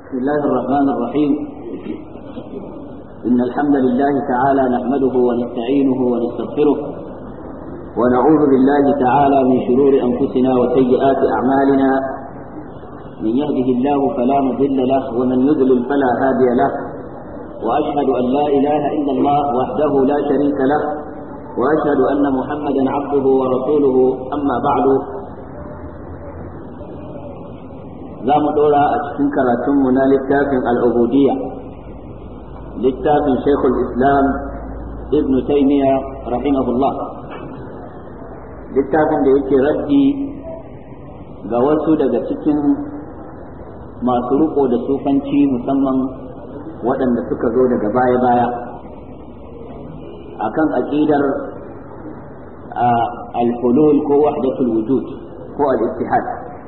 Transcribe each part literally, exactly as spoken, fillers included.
بسم الله الرحمن الرحيم. إن الحمد لله تعالى نحمده ونستعينه ونستغفره ونعوذ بالله تعالى من شرور أنفسنا وسيئات أعمالنا. من يهده الله فلا مضل له ومن يضلل فلا هادي له، وأشهد أن لا إله إلا الله وحده لا شريك له، وأشهد أن محمدا عبده ورسوله. أما بعد، za mu ɗora a cikin karatunmu na littafin al'ubudiyya, littafin Sheikhul Islam Ibn Taymiyyah rahimahullah, littafin da yake raddi ga wasu daga cikin masu riko da sufanci, musamman waɗanda suka zo daga baya-baya akan aƙidar al-hulul ko wahdatul wujud ko al-ittihad.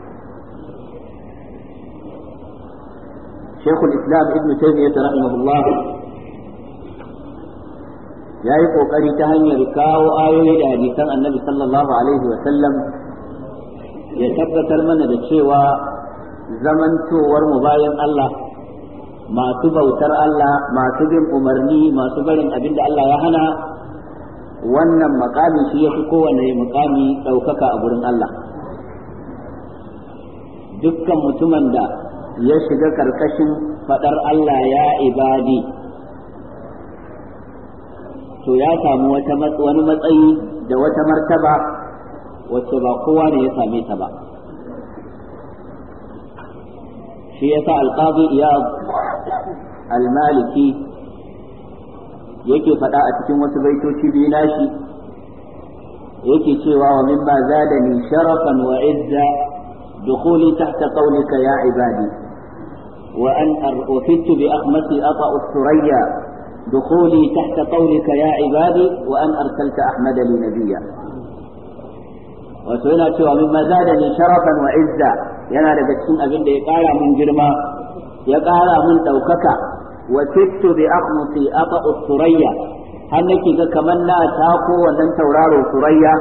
Sheikhul Islam Ibn Taymiyyah rahimahullah ya yi ƙoƙari ta hanyar kawo ayoyi da hadisan Annabi sallallahu alaihi wa sallam ya tabbatar mana da cewa zamantowar mu bayan Allah, masu bautar Allah, masu bin umarni, masu barin abin da Allah ya hana, wannan makami shi ya fi kowane makami ɗaukaka a gurin Allah. Dukkan mutumin da ya shiga karkashin fadar Allah ya ibadi, to ya samu wata wani matsayi da wata martaba wacce ba kowa ne ya same ta ba. shi yasa alqadi iyad al-maliki yake fada a cikin wasu baitoci biyu nashi, yake cewa wa mimma zadani sharafan wa izza دخولي تحت قولك يا عبادي، وأن وفدت بأخمسي أطأ الثريا، دخولي تحت قولك يا عبادي، وأن أرسلت أحمد لي نبيا. وسئلت ومما زادني شرفا وعزا، ينا لبسين أبن يقال من جرما يقال من توكك، وفدت بأخمسي أطأ الثريا، هنك كمنا تاكو ولن تورار ثريا،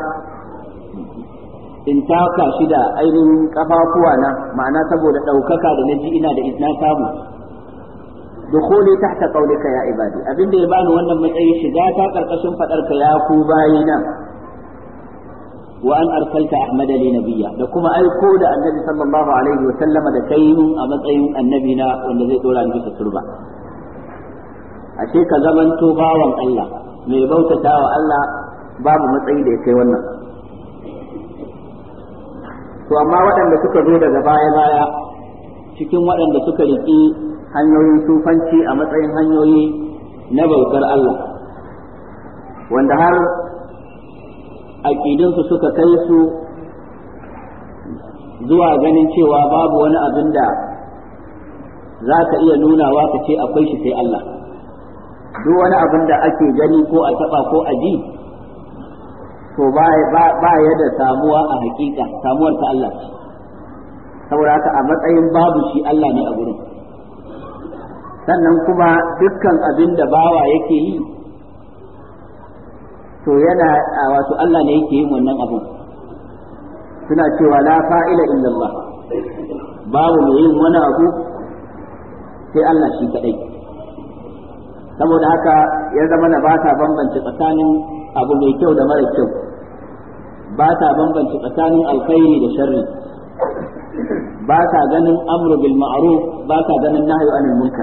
in taka shi da ainihin kafafuwa na, ma'ana saboda ɗaukaka da naji ina da izna samu. dukhuli tahta qawlika ya ibadi, abinda ya bani wannan matsayi shiga ta karkashin fadarka ya ku bayina. wa an arsalta ahmada li nabiyya, da kuma aiko da annabi sallallahu alaihi wa sallama da kai a matsayin annabi na wanda zai dora ni bisa turba. ashe ka zamanto bawan Allah mai bautatawa Allah, babu matsayi da ya kai wannan. to amma waɗanda suka zo daga baya-baya cikin waɗanda suka riƙi hanyoyin sufanci a matsayin hanyoyi na bautar Allah, wanda har aƙidinsu suka kai su zuwa ganin cewa babu wani abin da za ka iya nunawa ka ce akwai shi sai Allah. duk wani abin da ake gani ko a taɓa ko a ji, to ba ya da samuwa a hakika, samuwar ta Allah ce. saboda haka a matsayin babu shi Allah ne a gurin. sannan kuma dukkan abin da bawa yake yi, to yana wato Allah ne yake yin wannan abin. suna cewa la fa'ila illallah, babu mai yin wani abu sai Allah shi kadai. saboda haka ya zama na ba ta bambance tsakanin abu mai kyau da mara kyau, ba ta bambance tsakanin alkhairi da sharri, ba ta ganin amru bil ma'ruf, ba ta ganin nahyu anil munkar.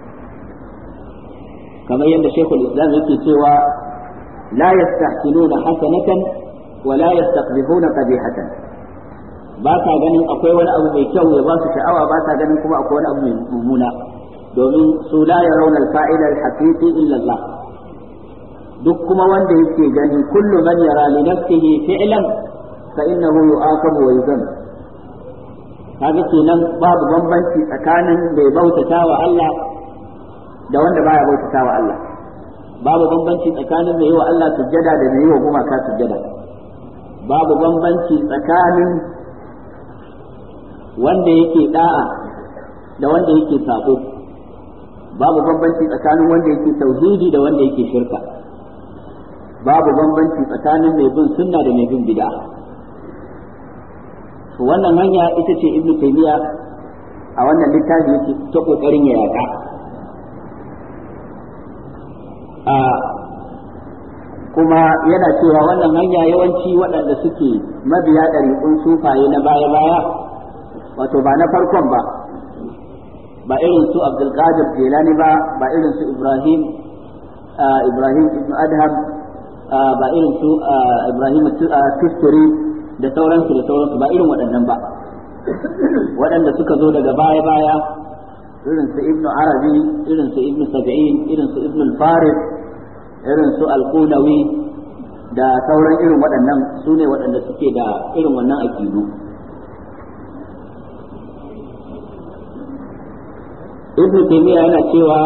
kamar yadda Sheikhul Islam yake cewa la yastahsinuna hasanatan wa la yastaqbihuna qabihatan, ba ta ganin akwai wani abu mai kyau ya ba su sha'awa, ba ta ganin kuma akwai wani abu mai mummuna, domin su la yarawna al-fa'ila al-haqiqi illa Allah. duk kuma wanda yake gani kullu man yara li nafsihi fi'lan fa innahu yu'aqabu wa yuzam. kaga kenan babu bambanci tsakanin mai bautata wa Allah da wanda baya bautata wa Allah, babu bambanci tsakanin mai yi wa Allah sujjada da mai yi wa gumaka sujjada, babu bambanci tsakanin wanda yake da'a da wanda yake sako, babu bambanci tsakanin wanda yake tauhidi da wanda yake shirka, babu bambanci tsakanin mai bin sunna da mai bin bid'a. wannan hanya ita ce Ibn Taymiyyah a wannan littafi yake ta kokarin ya yaka a kuma yana cewa wannan hanya yawanci waɗanda suke mabiya ɗariƙun sufaye na baya-baya wato ba na farkon ba ba irin su Abdulkadir Jilani ba ba irin su Ibrahim Ibrahim ibn Adham ba irin su Ibrahim Tusturi da sauransu da sauransu ba irin waɗannan ba waɗanda suka zo daga baya-baya irin su Ibn Arabi irin su Ibn Sab'in irin su Ibn al-Farid irin su Al-Qunawi da sauran irin waɗannan su ne waɗanda suke da irin wannan aƙidu. Ibn Taymiyyah yana cewa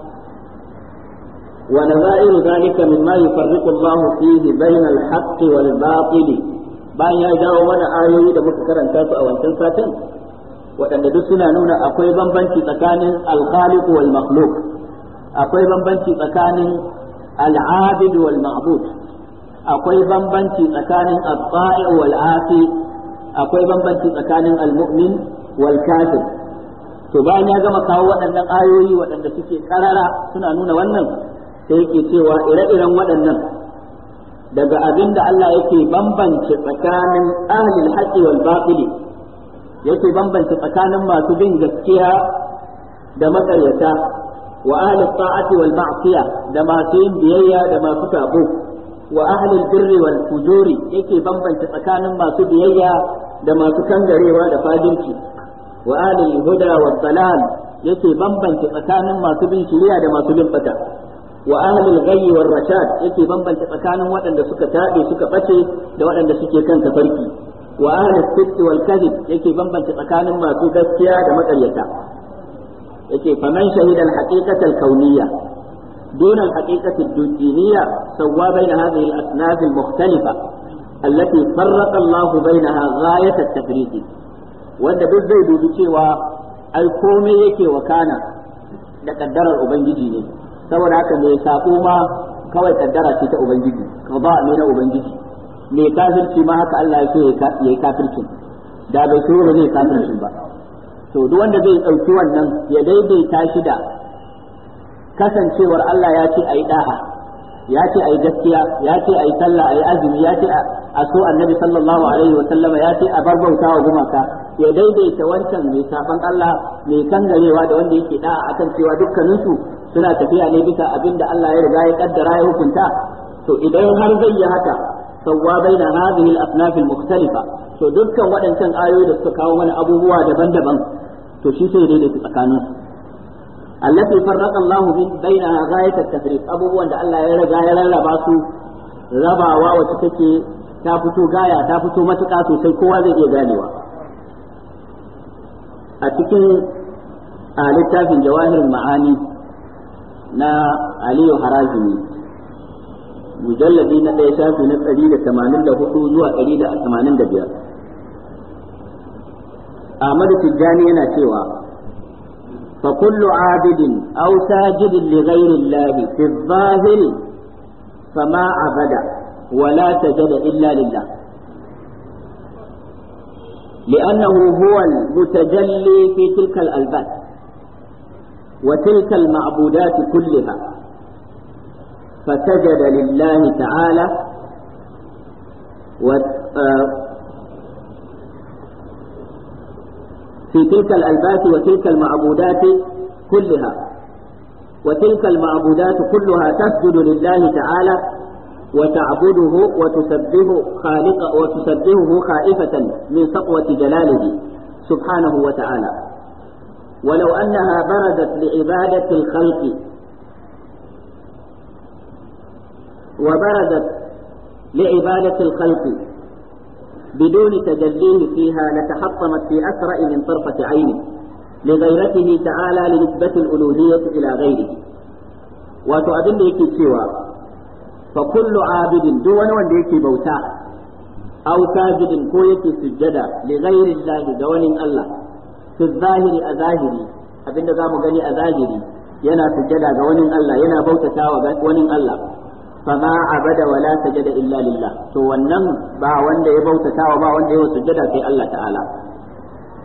wa nazairu zalika mimma yufarriqu Allah fihi bayna al-haqq wal batil bayan ya dawo mana ayoyi da muka karanta su a wancan satin waɗanda duk suna nuna akwai bambanci tsakanin al-khaliq wal makhluq akwai bambanci tsakanin al-abid wal ma'bud akwai bambanci tsakanin at-ta'i wal 'asi akwai bambanci tsakanin al-mu'min wal kafir to bayan ya gama kawo waɗannan ayoyi waɗanda suke karara suna nuna wannan sai yake cewa ire-iren waɗannan daga abin da Allah yake bambance tsakanin ahlul haqqi wal batili yake bambance tsakanin masu bin gaskiya da makaryata wa ahlul ta'ati wal ma'siya da masu yin biyayya da masu sabo wa ahlul birri wal fujuri yake bambance tsakanin masu biyayya da masu kangarewa da fajirci wa ahlul huda wad dalal yake bambance tsakanin masu bin shari'a da masu bin bata wa ahlul ghayyi war rashad yake bambance tsakanin waɗanda suka tabe suka bace da waɗanda suke kan tafarki wa ahlus sidq wal kadhib yake bambance tsakanin masu gaskiya da makaryata yake faman shahida al haqiqata al kawniyya دون الحقيقة الدينية سوى بين هذه الأصناف المختلفة التي فرق الله بينها غاية التفريق wanda duk zai dubi cewa ai komai yake wakana da kaddarar ubangiji ne saboda haka mai sako ma kawai kaddara ce ta ubangiji qada ne na ubangiji mai kafirci ma haka Allah ya so ya yi kafircin da bai so ba zai kafircin ba to duk wanda zai dauki wannan ya daidaita shi da kasancewar Allah ya ce ayi da'a ya ce ayi gaskiya ya ce ayi sallah ayi azumi ya ce a so annabi sallallahu alaihi wa sallama ya ce a bar bautawa gumaka ya daidaita wancan mai saban Allah mai kangarewa da wanda yake da'a akan cewa dukkaninsu suna tafiya ne bisa abin da Allah ya riga ya kaddara ya hukunta to idan har zai yi haka sawwa baina hadhihi al-asnaf al-mukhtalifa to dukkan waɗancan ayoyi da suka kawo mana abubuwa daban-daban to shi sai daidaita tsakaninsu allati farraqa Allahu bainaha ghayat at-tafriq abubuwan da Allah ya riga ya rarraba su rabawa wacce take ta fito gaya ta fito matuƙa sosai kowa zai iya ganewa a cikin a littafin jawahirul ma'ani na Aliyu Harazimi mujalladi na ɗaya shafi na ɗari da tamanin da hudu zuwa ɗari da tamanin da biyar Ahmadu Tijjani yana cewa fa kullu abidin aw sajidin li ghayri Allah fi adh-dhahir fama abada wa la sajada illa lillah لأنه هو المتجلي في تلك الألباس وتلك المعبودات كلها فسجد لله تعالى في تلك الألباس وتلك المعبودات كلها وتلك المعبودات كلها تسجد لله تعالى وتعبده وتسبه خالق وتسبهه خائفة من سطوة جلاله سبحانه وتعالى ولو أنها بردت لعبادة الخلق وبردت لعبادة الخلق بدون تجليه فيها لتحطمت في أسرع من طرفة عين لغيرته تعالى لنسبة الألوهية إلى غيره وتؤذن لك سوى فكل عابد دون ونديك بوتا أو ساجد كويك سجدا لغير الله دون الله في الظاهر أظاهري أبن ذا مغني أظاهري ينا سجدا دون الله ينا بوتا ودون الله فما عبد ولا سجد إلا لله تو wannan ba wanda ya bautata wa ba wanda ya sujjada sai Allah ta'ala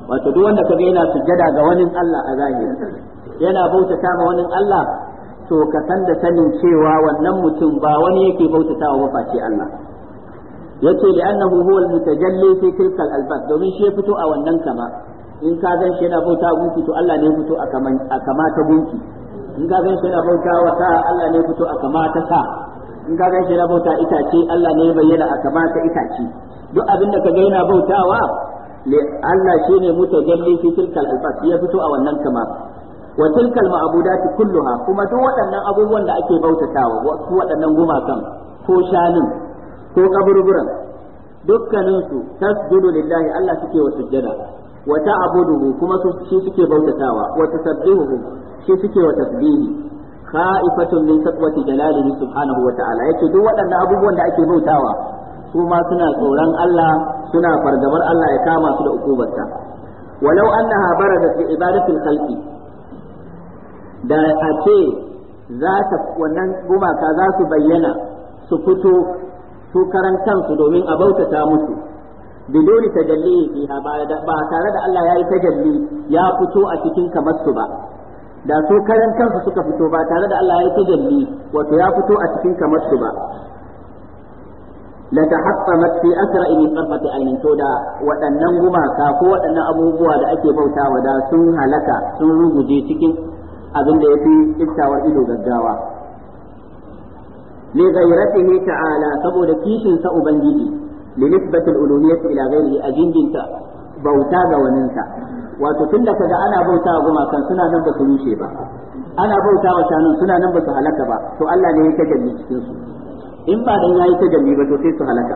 wato duk wanda kaga yana sujjada ga wani Allah a zahiri yana bautata ma wani Allah to ka san da sanin cewa wannan mutum ba wani yake bautatawa ba face Allah yace li annahu huwa al-mutajalli fi tilka al-albas domin shi ya fito a wannan kama in ka gan shi yana bauta gunki to Allah ne ya fito a kama a kama ta gunki in ka gan shi yana bauta wa sa Allah ne ya fito a kama ta sa in ka gan shi yana bauta itace Allah ne ya bayyana a kama ta itace duk abin da kaga yana bautawa Allah shine mutajalli fi tilka al-albas ya fito a wannan kama wa tilka al-ma'budat kulluha kuma duk waɗannan abubuwan da ake bautatawa wasu waɗannan gumakan ko shanin ko kaburburan dukkanin su tasjudu lillahi Allah suke wa sujjada wa ta'buduhu kuma su shi suke bautatawa wa tasabbihuhu shi suke wa tasbihi kha'ifatun min taqwati jalalihi subhanahu wa ta'ala yake duk waɗannan abubuwan da ake bautawa su ma suna tsoron Allah suna fargabar Allah ya kama su da ukubarsa walau annaha baradat fi ibadatil khalqi da a ce za ta wannan gumaka za su bayyana su fito su karan kansu domin a bautata musu bidoni tajalli fiha ba tare da Allah ya yi tajalli ya fito a cikin kamar su ba da su karan kansu suka fito ba tare da Allah ya yi tajalli wato ya fito a cikin kamar su ba la tahaqqamat fi asra'i min qarfati aynin to da waɗannan gumaka ko waɗannan abubuwa da ake bautawa da sun halaka sun ruguje cikin abin da yafi iftawar ido gaggawa li ghayratihi ta'ala saboda kishin sa ubangiji li nisbati al-uluhiyyah ila ghayrihi ajinjinta bauta ga waninsa wato tunda kaga ana bauta ga gumakan suna nan ba su rushe ba ana bauta wa shanun suna nan ba su halaka ba to Allah ne ya tajalli cikin su in ba dan yayi tajalli ba to sai su halaka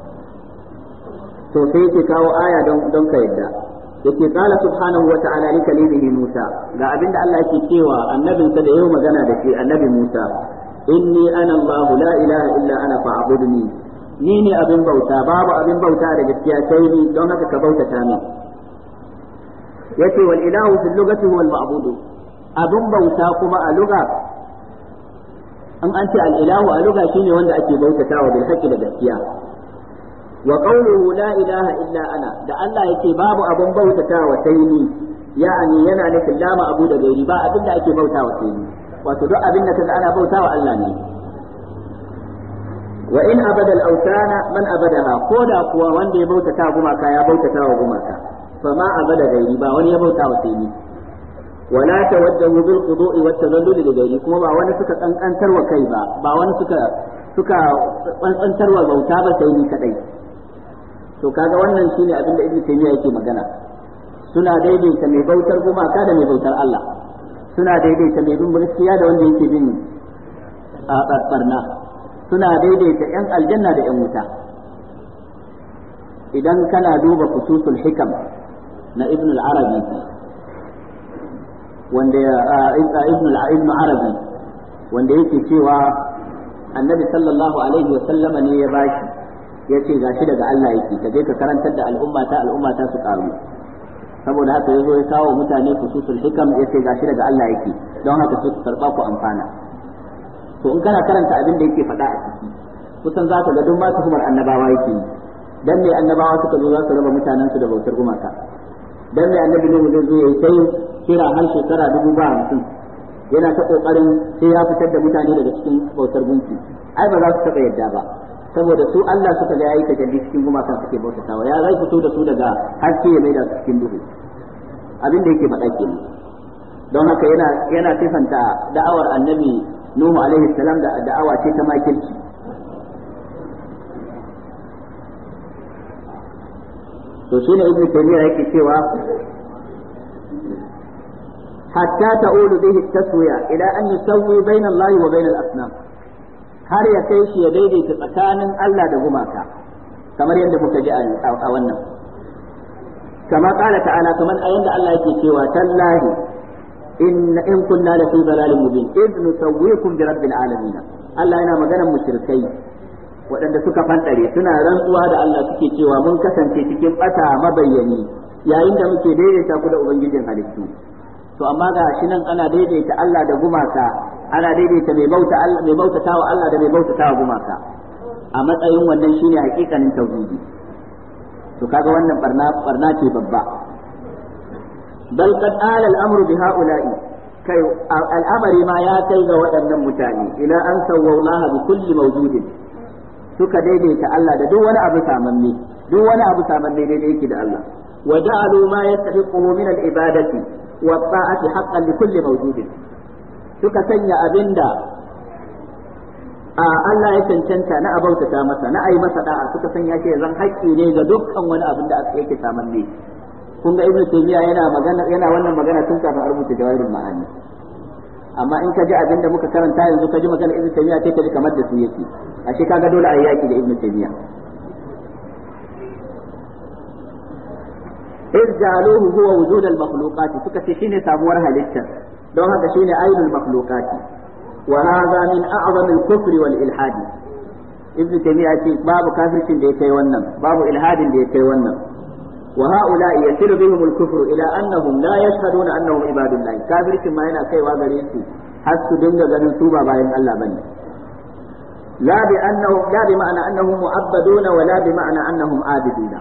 to sai yake kawo aya don don ka yadda yake qala subhanahu wa ta'ala li kalimihi Musa ga abinda Allah yake cewa annabinsa da yau magana da shi annabi Musa inni ana Allah la ilaha illa ana fa'budni ni ne abin bauta babu abin bauta da gaskiya sai ni don haka ka bautata min yace wal ilahu fil lugati huwa al ma'bud abin bauta kuma a lugha an an ce al ilahu a lugha shine wanda ake bautatawa bil haqqi da gaskiya wa qawluhu la ilaha illa ana da Allah yake babu abin bautatawa sai ni ya'ani yana nufin la ma'budu da gairi ba abin da ake bautawa sai ni wato duk abin da kaga ana bautawa Allah ne wa in abada al-awtana man abadaha koda kuwa wanda ya bautata gumaka ya bautata wa gumaka fa ma abada gairi ba wani ya bauta wa sai ni wala tawajjahu bil qudu'i wat tazallul li gairi kuma ba wani suka kankantar wa kai ba ba wani suka suka kankantar wa bauta ba sai ni kadai to kaga wannan shine abin da Ibn Taymiyyah yake magana suna daidaita mai bautar gumaka da mai bautar Allah suna daidaita mai bin gaskiya da wanda yake bin a barna suna daidaita ‘yan aljanna da ‘yan wuta idan kana duba fususul hikam na ibn al-arabi wanda ibn arabi wanda yake cewa annabi sallallahu alaihi wa sallama ne ya bashi ya ce gashi daga Allah yake ka je ka karantar da al'umma ta al'umma ta su karu saboda haka yazo ya kawo mutane fususul hikam ya ce gashi daga Allah yake don haka su karba ku amfana to in kana karanta abin da yake faɗa a ciki kusan za ka ga duk masu humar annabawa yake yi dan ne annabawa suka zo za su raba mutanen su da bautar gumaka dan ne annabi ne zai zo yayi sai kira har shekara dubu ba hamsin yana ta kokarin sai ya fitar da mutane daga cikin bautar gunki ai ba za su taɓa yadda ba saboda su Allah suka ga yayi tajalli cikin gumakan suke bautatawa ya zai fito da su daga haske ya maida su cikin duhu abin da yake faɗa kenan don haka yana yana sifanta da'awar annabi Nuhu alaihi salam da da'awa ce ta makirci to shine ibnu taymiya yake cewa hatta ta'ulu bihi taswiya ila an yusawwi bayna Allah wa bayna al-asnam har ya kai shi ya daidaita tsakanin Allah da gumaka kamar yadda muka ji a wannan kama qala ta'ala kamar ayan da Allah yake cewa tallahi in in kunna la fi dalalin mubin id nusawwikum bi rabbil alamin Allah yana maganar mushrikai waɗanda suka fantare suna rantsuwa da Allah suke cewa mun kasance cikin bata mabayyani yayin da muke daidaita ku da ubangijin halittu to amma ga shi nan ana daidaita Allah da gumaka ana daidaita mai bauta Allah mai bautatawa Allah da mai bautatawa gumaka a matsayin wannan shine hakikanin tauhidi to kaga wannan barna barna ce babba bal qad ala al-amru bi ha'ula'i kai al'amari ma ya kai ga waɗannan mutane ila an sawwallaha bi kulli mawjudin suka daidaita Allah da duk wani abu samanne duk wani abu samanne daidai yake da Allah wa ja'alu ma yastahiquhu min al-ibadati wa ta'ati haqqan li kulli mawjudin suka sanya abinda a Allah ya cancanta na abautata masa na ayi masa da'a suka sanya shi zan haƙƙi ne ga dukkan wani abin da aka yake samanne kun ga ibnu taymiya yana magana yana wannan magana tun kafin a rubuta jawahirul ma'ani amma in ka ji abinda muka karanta yanzu ka ji magana ibnu taymiya sai ka ji kamar da su yake ashe kaga dole a yi yaki da ibnu taymiya irjaluhu huwa wujud al makhluqat suka ce shine samuwar halitta don haka shine ainul makhluqat wa hadha min a'zam al kufr wal ilhad ibnu taymiya ce babu kafircin da ya kai wannan babu ilhadin da ya kai wannan وهؤلاء يصل بهم الكفر إلى أنهم لا يشهدون أنهم عباد الله كافر كما هنا كي وغريسي حتى دنجا غنن توبا باين الله بني لا بأنه لا بمعنى أنهم معبدون ولا بمعنى أنهم عابدون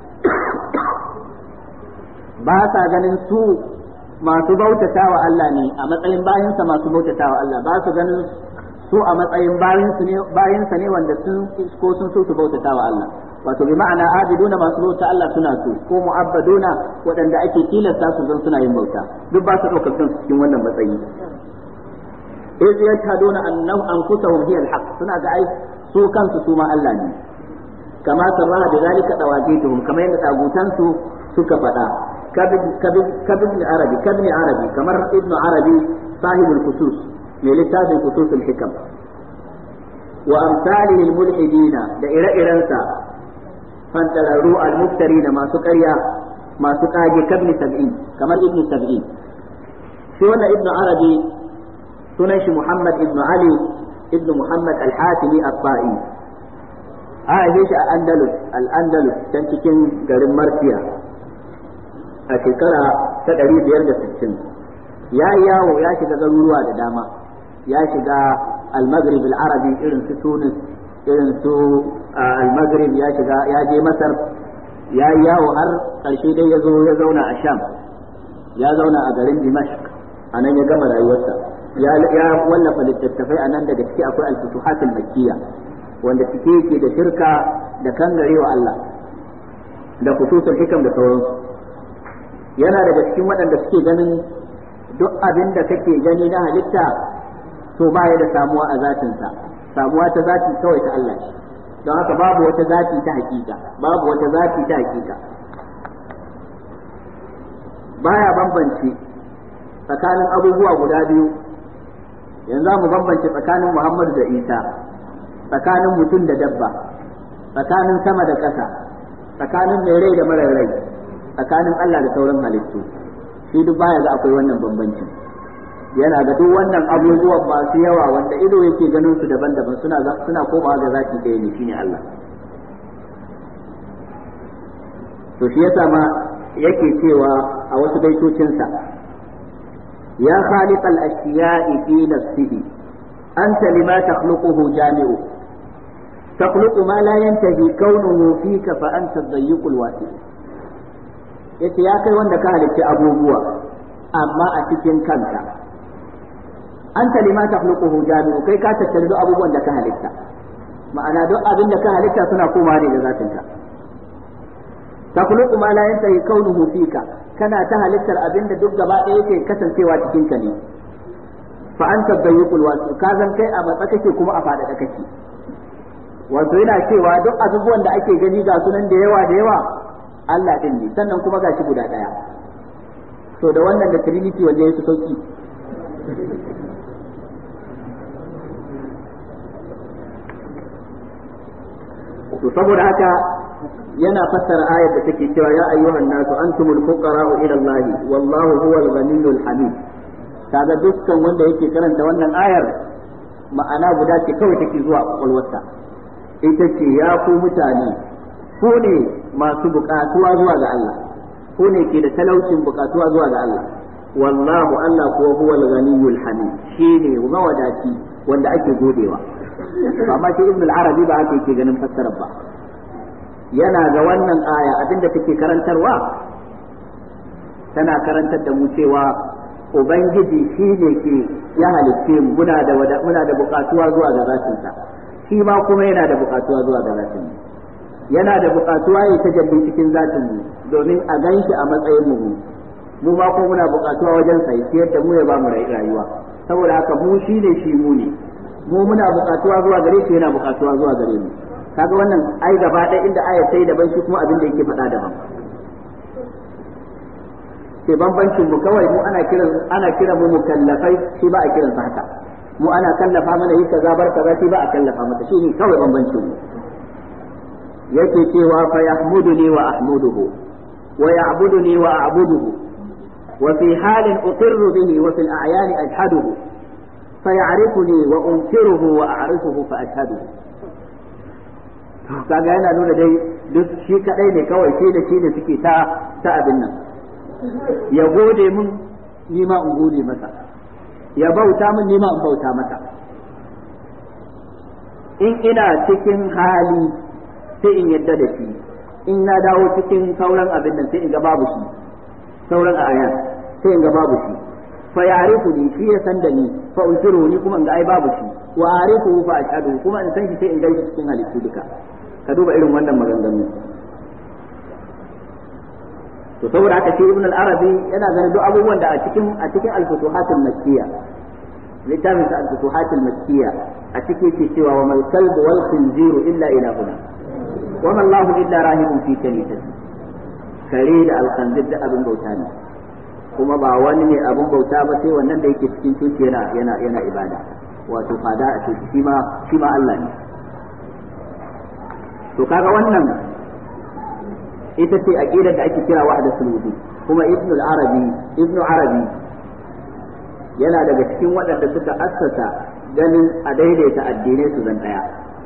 باسا غنن سو ما سبوتتا الله ني أما تأين باين سما سبوتتا الله باسا غنن su a matsayin bayan sa ne wanda sun ko sun so su bautata wa Allah wato bi ma'ana abiduna masu bauta Allah suna so ko mu'abbaduna waɗanda ake tilasta su zan suna yin bauta duk ba su ɗaukar kansu cikin wannan matsayi iz yashhaduna annahum anfusahum hiya al-haq suna ga ai su kansu su ma Allah ne kama sarraha da zalika tawaqituhum kamar yadda tagutan su suka faɗa kabin arabi kabin arabi kamar ibnu arabi sahibul khusus mai littafin kutusul hikam wa amsalihi al-mulhidina da ire-irensa fantararru al-muftarina masu ƙarya masu kage kabni sab'in kamar ibn sab'in shi wannan ibn arabi sunan shi muhammad ibn ali ibn muhammad al-hatimi at-ta'i a haife shi a andalus al-andalus can cikin garin marsiya a shekara ta ɗari biyar da sittin ya yawo ya shiga garuruwa da dama ya shiga al-maghrib al-arabi irin su tunis irin su al-maghrib ya shiga ya je masar ya yawo har karshe dai ya zo ya zauna a sham ya zauna a garin dimashq a nan ya gama rayuwarsa ya wallafa littattafai a nan daga ciki akwai al-futuhat al-makkiyya wanda cike yake da shirka da kangarewa Allah da kutusul hikam da sauransu yana daga cikin waɗanda suke ganin duk abin da kake gani na halitta to ba ya da samuwa a zatinsa samuwa ta zati kawai ta Allah ce don haka babu wata zati ta hakika babu wata zati ta hakika baya bambance tsakanin abubuwa guda biyu yanzu mu bambance tsakanin Muhammadu da Isa tsakanin mutum da dabba tsakanin sama da ƙasa tsakanin mai rai da mara rai tsakanin Allah da sauran halittu shi duk baya ga akwai wannan bambanci yana ga duk wannan abubuwan masu yawa wanda ido yake ganin su daban-daban suna suna komawa ga zaki ɗaya ne shine Allah to shi yasa ma yake cewa a wasu baitocinsa ya khaliq al-ashya'i fi nafsihi anta lima takhluquhu jami'u takhluqu ma la yantahi kaunuhu fika fa anta ad-dayyiq al-wasi yace ya kai wanda ka halicci abubuwa amma a cikin kanka anta lima takhluquhu jami'u kai ka tattare duk abubuwan da ka halitta ma'ana duk abin da ka halitta suna komawa ne da zatinka takhluqu ma la yantahi kaunuhu fika kana ta halittar abin da duk gaba ɗaya yake kasancewa cikin ka ne fa anta dayyqul wasi ka zan kai a matsa kake kuma a fada da kake wato yana cewa duk abubuwan da ake gani ga sunan da yawa da yawa Allah din ne sannan kuma gashi guda ɗaya to da wannan da trinity wanda yake sauki to saboda haka yana fassara ayar da take cewa ya ayyuhan nasu antumul fuqara'u ila Allah wallahu huwal ghaniyyul hamid kaga dukkan wanda yake karanta wannan ayar ma'ana guda ce kawai take zuwa kwakwalwarsa ita ce ya ku mutane ko ne masu bukatuwa zuwa ga Allah ko ne ke da talaucin bukatuwa zuwa ga Allah wallahu Allah ko huwal ghaniyyul hamid shine mawadaci wanda ake godewa amma shi ibn al-arabi ba haka yake ganin fassarar ba yana ga wannan aya abinda take karantarwa tana karantar da mu cewa ubangiji shi ne ke ya halicce mu muna da muna da bukatuwa zuwa ga zatinsa, shi ma kuma yana da bukatuwa zuwa ga zatin mu, yana da bukatuwa ya tajalli cikin zatin mu domin a ganshi a matsayin mu mu ma kuma muna bukatuwa wajen sa ya da mu ya ba mu rayuwa. Saboda haka mu shi ne shi mu ne, mu muna bukatuwa zuwa gare shi, yana bukatuwa zuwa gare mu. Kaga wannan ai gaba ɗaya inda ayat sai daban, shi kuma abin da yake faɗa daban. Sai bambancin mu kawai mu ana kiran ana kiran mu mukallafai, shi ba a kiran sa haka. Mu ana kallafa mana yi kaza bar kaza, shi ba a kallafa mata, shi ne kawai bambancin mu. Yake cewa fa yahmuduni wa ahmuduhu wa ya'buduni wa a'buduhu wa fi halin uqirru bihi wa fil a'yani ajhaduhu fa ya'rifuni wa unkiruhu wa a'rifuhu fa ashhaduhu. Kaga yana nuna dai duk shi kadai ne kawai, shi da shi da suke ta ta abin nan. Ya gode mun ni ma in gode masa, ya bauta mun ni ma in bauta masa. In ina cikin hali sai in yadda da shi, in na dawo cikin sauran abin nan sai in ga babu shi, sauran ayan sai in ga babu shi. Fa ya'rifuni, shi ya san da ni, fa unkiru ni kuma in ga ai babu shi, wa arifu fa ashhadu, kuma in san shi sai in ga shi cikin halittu duka. Ka duba irin wannan maganganu. To saboda haka shi Ibn al-Arabi yana ganin duk abubuwan da a cikin a cikin al-Futuhat al-Makkiyya, littafin sa al-Futuhat al-Makkiyya, a cikin ke cewa wa mal kalbu wal khinziru illa ilahuna wa ma Allahu illa rahibun fi kanitati. Kare da al-khinzir da abin bauta ne, kuma ba wani ne abin bauta ba sai wannan da yake cikin coci yana yana yana ibada, wato fada a coci, shi ma shi ma Allah ne. To kaga wannan ita ce aqidar da ake kira wahdatul wujud. Kuma Ibn al-Arabi Ibn Arabi yana daga cikin waɗanda suka assasa ganin a daidaita addinai su zan daya,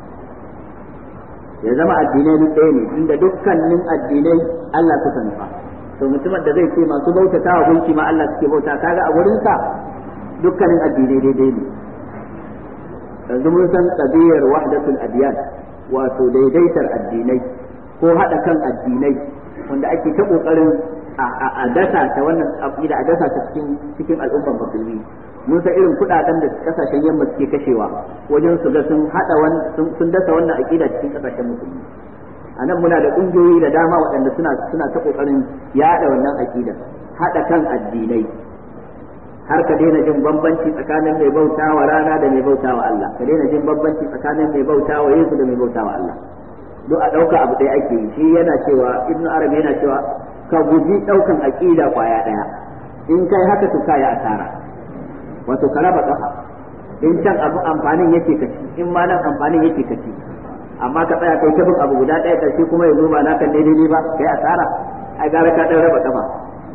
ya zama addinai duk ɗaya ne, inda dukkanin addinai Allah suka nufa. To mutumin da zai ce masu bautata wa gunki ma Allah suke bauta, kaga a wurin sa dukkanin addinai daidai ne. Yanzu mun san qadiyar wahdatul adyan, wato daidaitar addinai ko haɗa kan addinai, wanda ake ta ƙoƙarin a dasa ta wannan aqida, a dasa ta cikin cikin al'ummar musulmi. Mun san irin kuɗaɗen da kasashen yamma suke kashewa wajen su ga sun haɗa sun dasa wannan aqida cikin kasashen musulmi. A nan muna da ƙungiyoyi da dama waɗanda suna suna ta ƙoƙarin yaɗa wannan aqida, haɗa kan addinai, har ka daina jin bambanci tsakanin mai bautawa rana da mai bautawa Allah, ka daina jin bambanci tsakanin mai bautawa Yesu da mai bautawa Allah. Duk a ɗauka abu ɗaya ake yi. Shi yana cewa, Ibn Arabi yana cewa ka guji ɗaukan aƙida ƙwaya ɗaya, in kai haka to kai asara, wato ka raba ƙafa. In can abu amfanin yake kaci, in ma nan amfanin yake kaci, amma ka tsaya kai ta bin abu guda ɗaya ƙarshe kuma ya zo ba naka daidai ne ba, kai asara. Ai gara ka ɗan raba ƙafa.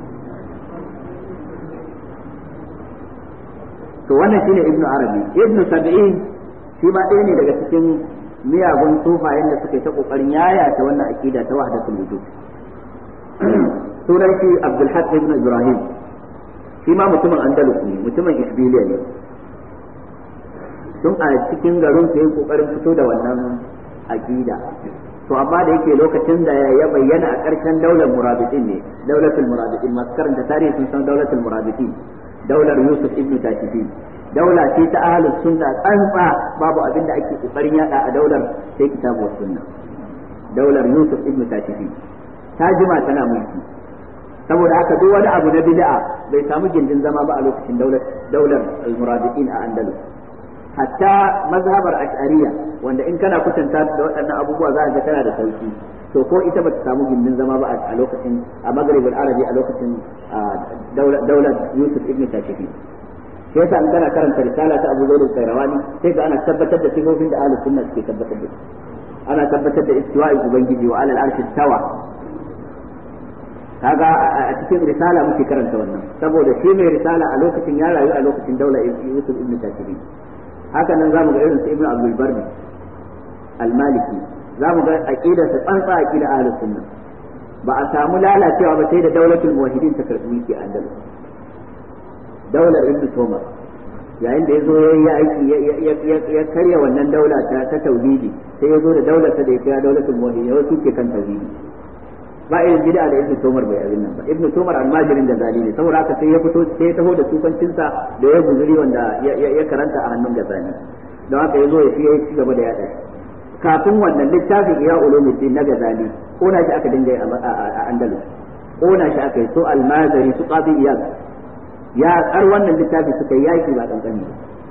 To wannan shine Ibn Arabi. Ibn Sab'in shi ma ɗaya ne daga cikin miyagun sufayen da suke ta kokarin yayata wannan akida ta wahdatul wujud. Sunan shi Abdul Haq ibn Ibrahim, shi ma mutumin Andalus ne, mutumin Ishbiliya ne. Tun a cikin garin su yi kokarin fito da wannan akida. To amma da yake lokacin da ya bayyana a ƙarshen daular Murabitin ne, daulatul Murabitin, masu karanta tarihi sun san daulatul Murabitin, daular Yusuf ibn Tashifi. Daula ce ta ahlus sunna tsantsa, babu abin da ake kokarin yada a daular sai kitabu was sunna. Daular Yusuf ibn Tashifi ta jima tana mulki, saboda haka duk wani abu na bid'a bai samu gindin zama ba a lokacin daular daular al-Muradiqin a Andalus. Hatta mazhabar Ash'ariyya, wanda in kana kusanta da waɗannan abubuwa za ka ga tana da sauki, to ko ita bata samu gindin zama ba a lokacin a Maghrib al-Arabi a lokacin daular Yusuf ibn Tashifi. Sai yasa in kana karanta risala ta Abu Zaid al-Qayrawani sai ga ana tabbatar da sifofin da ahlus sunna suke tabbatar da su. Ana tabbatar da istiwa'i ubangiji wa alal arshi tawa. Kaga a cikin risala muke karanta wannan, saboda shi mai risala a lokacin ya rayu a lokacin daular Yusuf ibn Tashifi. Haka nan zamu ga irin su Ibn Abdul Barri al-Maliki, zamu ga aqidar sa tsantsa aqida ahlus sunna. Ba a samu lalacewa ba sai da daulatul muwahhidin ta karbi ki a Andalus. Daular Ibn Tomar yayin da yazo yayi aiki ya karya wannan daula ta ta tauhidi, sai yazo da daular ta da ya kira daulatul muwahhidin, wasu ke kan tauhidi. ba irin bid'a da ibnu Tumar bai abin nan ba ibnu Tumar almajirin da zali ne saboda haka sai ya fito sai ya taho da sufancin sa da ya guzuri wanda ya karanta a hannun gazali don haka ya zo ya fi ya ci gaba da yada kafin wannan littafin ya ulumuddin na gazali kona shi aka dinga a Andalus kona shi aka yi so almazari su qadi iyad ya kar wannan littafi suka yi yaki ba kankani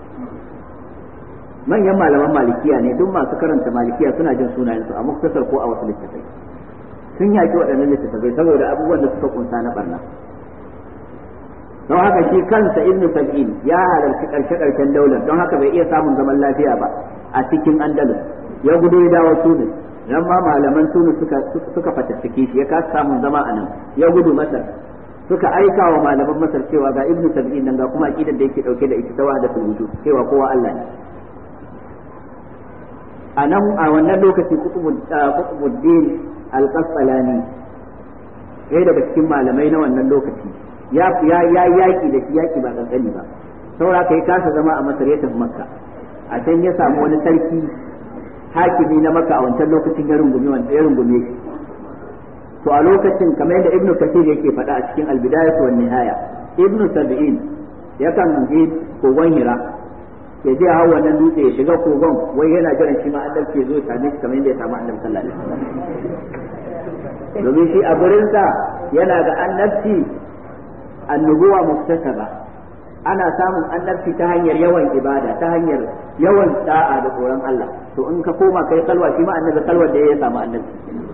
manyan malaman malikiya ne duk masu karanta malikiya suna jin sunayensu a muktasar ko a wasu littattafai sun yaki waɗannan littattafai saboda abubuwan da suka kunsa na barna don haka shi kansa ibnu sab'in ya halarci karshe karshen daular don haka bai iya samun zaman lafiya ba a cikin Andalus ya gudu ya dawo Tunis nan ma malaman Tunis suka suka fatattake shi ya kasa samun zama a nan ya gudu Masar suka aika wa malaman Masar cewa ga ibnu sab'in nan ga kuma aqidar da yake dauke da ita ta wahdatul wujud cewa kowa Allah ne a nan a wannan lokaci Qutbuddin al-Qasqalani ɗaya daga cikin malamai na wannan lokaci ya ya yaki da shi yaki ba kankani ba saura kai kasa zama a Masar ya tafi Makka a can ya samu wani sarki hakimi na Makka a wancan lokacin ya rungume wanda ya rungume shi to a lokacin kamar yadda Ibn Kathir yake faɗa a cikin al-Bidayah wa Nihaya Ibn Sab'in yakan je kogon Hira ya je hawa wannan dutse ya shiga kogon wai yana jiran shi ma Allah ke zo ya same shi kamar yadda ya samu Annabi sallallahu alaihi wasallam domin shi a gurinsa yana ga annabci annubuwa muktasaba ana samun annabci ta hanyar yawan ibada ta hanyar yawan da'a da tsoron Allah to in ka koma kai kalwa shi ma annabi kalwar da ya samu annabi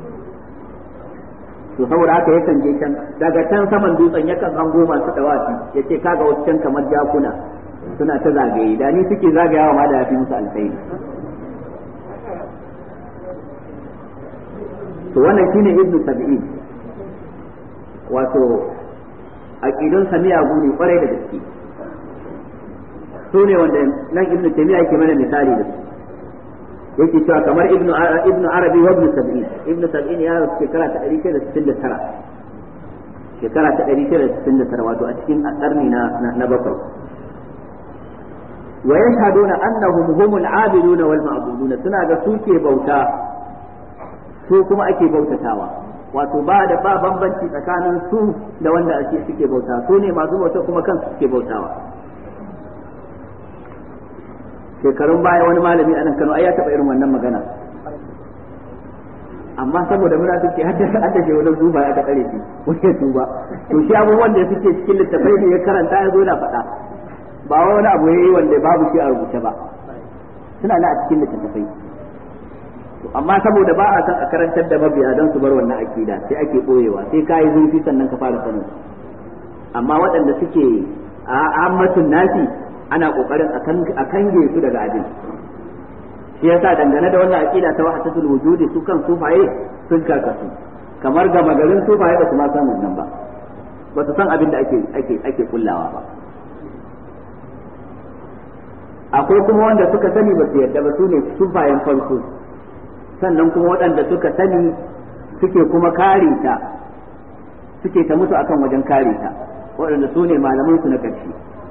to saboda haka yakan je can daga can saman dutsen yakan hango masu dawafi yace kaga wasu can kamar jakuna suna ta zagaye da ni suke zagayawa ma da yafi musu alkhairi to wannan shine ibnu sab'in wato aqidun samiya guri kwarai da gaske su ne wanda nan ibnu taymiya yake mana misali da su yake cewa kamar ibnu ibnu arabi wa ibnu sab'in ibnu sab'in ya rasu shekara ta ɗari da sittin da tara shekara ta ɗari da sittin da tara wato a cikin karni na na bakwai wa yashhaduna annahum humul abiduna wal ma'buduna suna ga suke bauta su kuma ake bautatawa wato ba da ba bambanci tsakanin su da wanda ake suke bauta su ne masu bauta kuma kansu suke bautawa shekarun baya wani malami a nan Kano ai ya taɓa irin wannan magana amma saboda muna suke haddasa haddace wani duba ya ta kare shi wani duba to shi abubuwan da suke cikin littafai ne ya karanta ya zo na faɗa ba wani abu yayi wanda babu shi a rubuce ba suna na a cikin littafai amma saboda ba a san a karantar da mabiya don su bar wannan akida sai ake boyewa sai ka yi zurfi sannan ka fara sanin amma waɗanda suke a ammatun nasi ana kokarin a kange su daga abin shi yasa dangane da wannan akida ta wahdatul wujudi su kan sufaye sun karkasu kamar gama garin sufaye ba su ma san wannan ba ba su san abin da ake ake ake kullawa ba akwai kuma wanda suka sani ba su yadda ba su ne sufayen farko sannan kuma waɗanda suka sani suke kuma kare ta suke ta mutu akan wajen kare ta waɗanda su ne malaman su na ƙarshe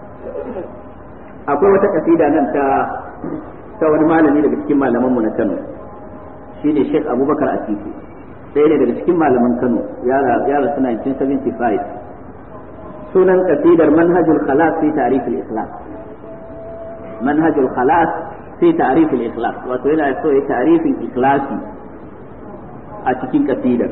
akwai wata kasida nan ta ta wani malami daga cikin malaman mu na Kano shine Sheikh Abubakar Atiku sai ne daga cikin malaman Kano yara yara suna nineteen seventy-five sunan kasidar manhajul khalas fi ta'rif al-ikhlas manhajul khalas fi ta'rif al-ikhlas wato yana so ya ta'rifin ikhlasi a cikin kasidar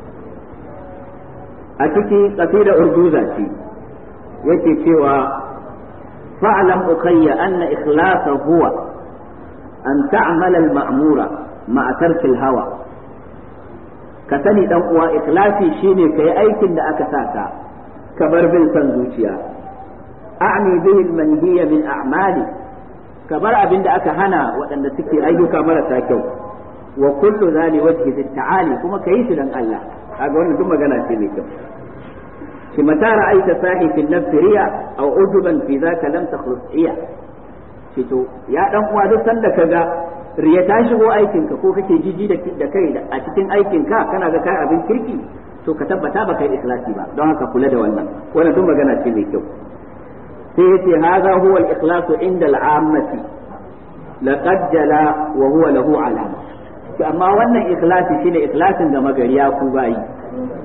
a cikin kasidar urduza ce yake cewa fa'lam ukhayya anna ikhlasa huwa an ta'mal al-ma'mura ma'a tark al-hawa ka sani dan uwa ikhlasi shine kai aikin da aka saka kamar bin san zuciya a'ni bihi al-manhiya min a'mali kamar abin da aka hana waɗanda suke ayyuka marasa kyau wa kullu zali wajhi ta'ali kuma kai shi dan Allah kaga wannan duk magana ce mai kyau shi mata ra'aita sahi fi nafsi riya aw ujuban fi zaka lam takhlus iya shi to ya dan uwa duk sanda kaga riya ta shigo aikin ka ko kake jiji da da kai a cikin aikin ka kana ga kai abin kirki to ka tabbata ba kai ikhlasi ba don haka kula da wannan wannan duk magana ce mai kyau sai yace hadha huwa al-ikhlas inda al-ammati laqad jala wa huwa lahu alama to amma wannan ikhlasi shine ikhlasin ga magariya ku bayi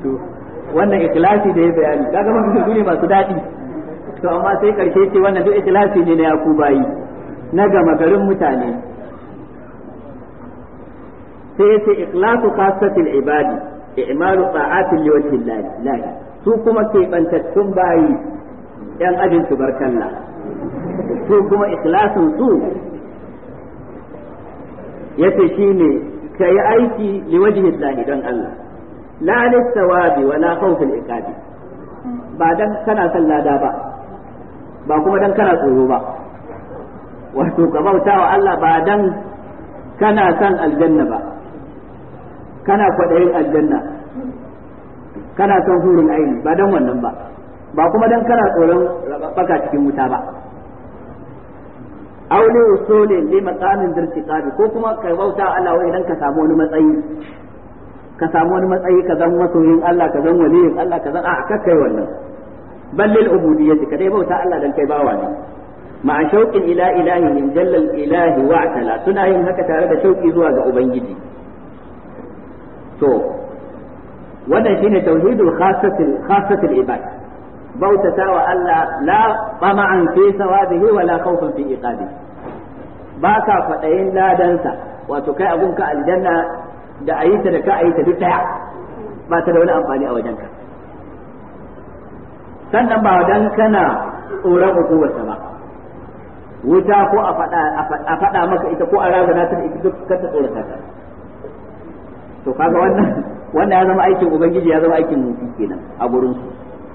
to wannan ikhlasi da ya bayani kaga maganganu ne masu daɗi to amma sai karshe ce wannan duk ikhlasi ne na yakubayi na gama garin mutane sai yace ikhlasu khassatil ibadi i'malu ta'atin liwajhi Allah su kuma ke bantattun bayi yan ajin su barkalla su kuma ikhlasin su yace shine kai aiki liwajhi Allah don Allah la lis-sawabi wala khawfil iqabi ba dan kana son lada ba ba kuma dan kana tsoro ba wato ka bauta wa Allah ba dan kana son aljanna ba kana kwadayin aljanna kana son hurul aini ba dan wannan ba ba kuma dan kana tsoron baka cikin wuta ba aure usulin li maqamin dirtiqabi ko kuma ka bauta Allah wai dan ka samu wani matsayi ka samu wani matsayi ka zan masoyin Allah ka zan waliyin Allah ka zan a kakkai wannan ballil ubudiyyati ka dai bauta Allah dan kai bawa ne ma'a shauqin ila ilahi min jallal ilahi wa'tala suna yin haka tare da shauki zuwa ga ubangiji to wannan shine tauhidul khassatil khassatil ibad bautata wa Allah la tama'an fi sawabihi wa la khawfan fi iqabi ba ka fadayin ladansa wato kai abun ka aljanna da ayita da ka ayita duk daya ba ta da wani amfani a wajenka sannan ba dan kana tsoron hukumarsa ba wuta ko a fada a fada maka ita ko a razana ta ita duk ka ta tsorata ta to kaga wannan wannan ya zama aikin ubangiji ya zama aikin mutum kenan a gurin su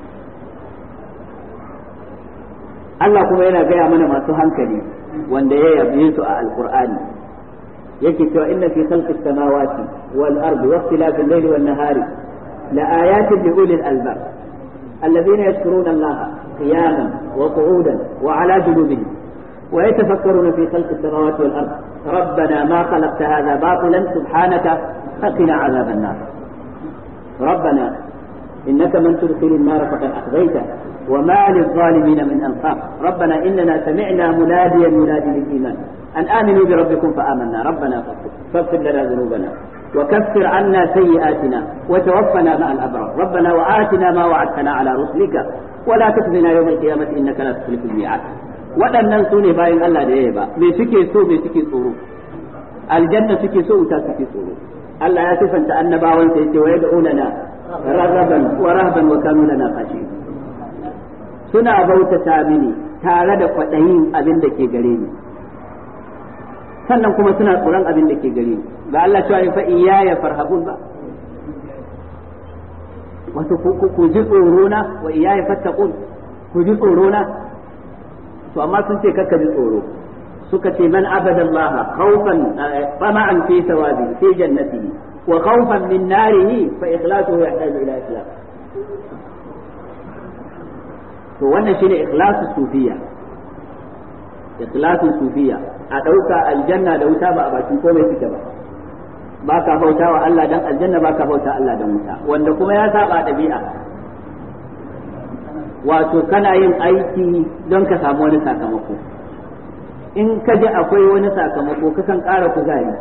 Allah kuma yana gaya mana masu hankali wanda ya yabe su a alqur'ani yake cewa inna fi khalqis samawati wal ardi wa ikhtilafil layli wan nahari la ayatin li ulil albab alladhina yadhkuruna allaha qiyaman wa qu'udan wa ala junubihim wa yatafakkaruna fi khalqis samawati wal ardi rabbana ma khalaqta hadha batilan subhanaka faqina 'adhaban nar rabbana innaka man tudkhilin nar faqad akhzayta وما للظالمين من أنصار ربنا إننا سمعنا مناديا ينادي للإيمان أن آمنوا بربكم فآمنا ربنا فاغفر لنا ذنوبنا وكفر عنا سيئاتنا وتوفنا مع الأبرار ربنا وآتنا ما وعدتنا على رسلك ولا تخزنا يوم القيامة إنك لا تخلف الميعاد waɗannan su ne bayan Allah da ya ba me suke so me suke tsoro aljanna suke so wuta suke tsoro Allah ya sifanta annabawan sai ce wa yad'una raghaban wa rahban wa kanu lana khashin suna bautata mini tare da kwaɗayin abin da ke gare ni sannan kuma suna tsoron abin da ke gare ni ga Allah cewa fa iyaya farhabun ba wato ku ji tsoro na wa iyaya fattaqun ku ji tsoro na to amma sun ce kakka ji tsoro suka ce man abada Allah khawfan tama'an fi thawabi fi jannatihi wa khawfan min narihi fa ikhlasuhu yahtaju ila ikhlas to wannan shine ikhlasu sufiya ikhlasu sufiya a dauka aljanna da wuta ba a bakin komai suke ba ba ka bauta wa Allah dan aljanna ba ka bauta Allah dan wuta wanda kuma ya saba dabi'a wato kana yin aiki don ka samu wani sakamako in ka ji akwai wani sakamako kakan ƙara kuzari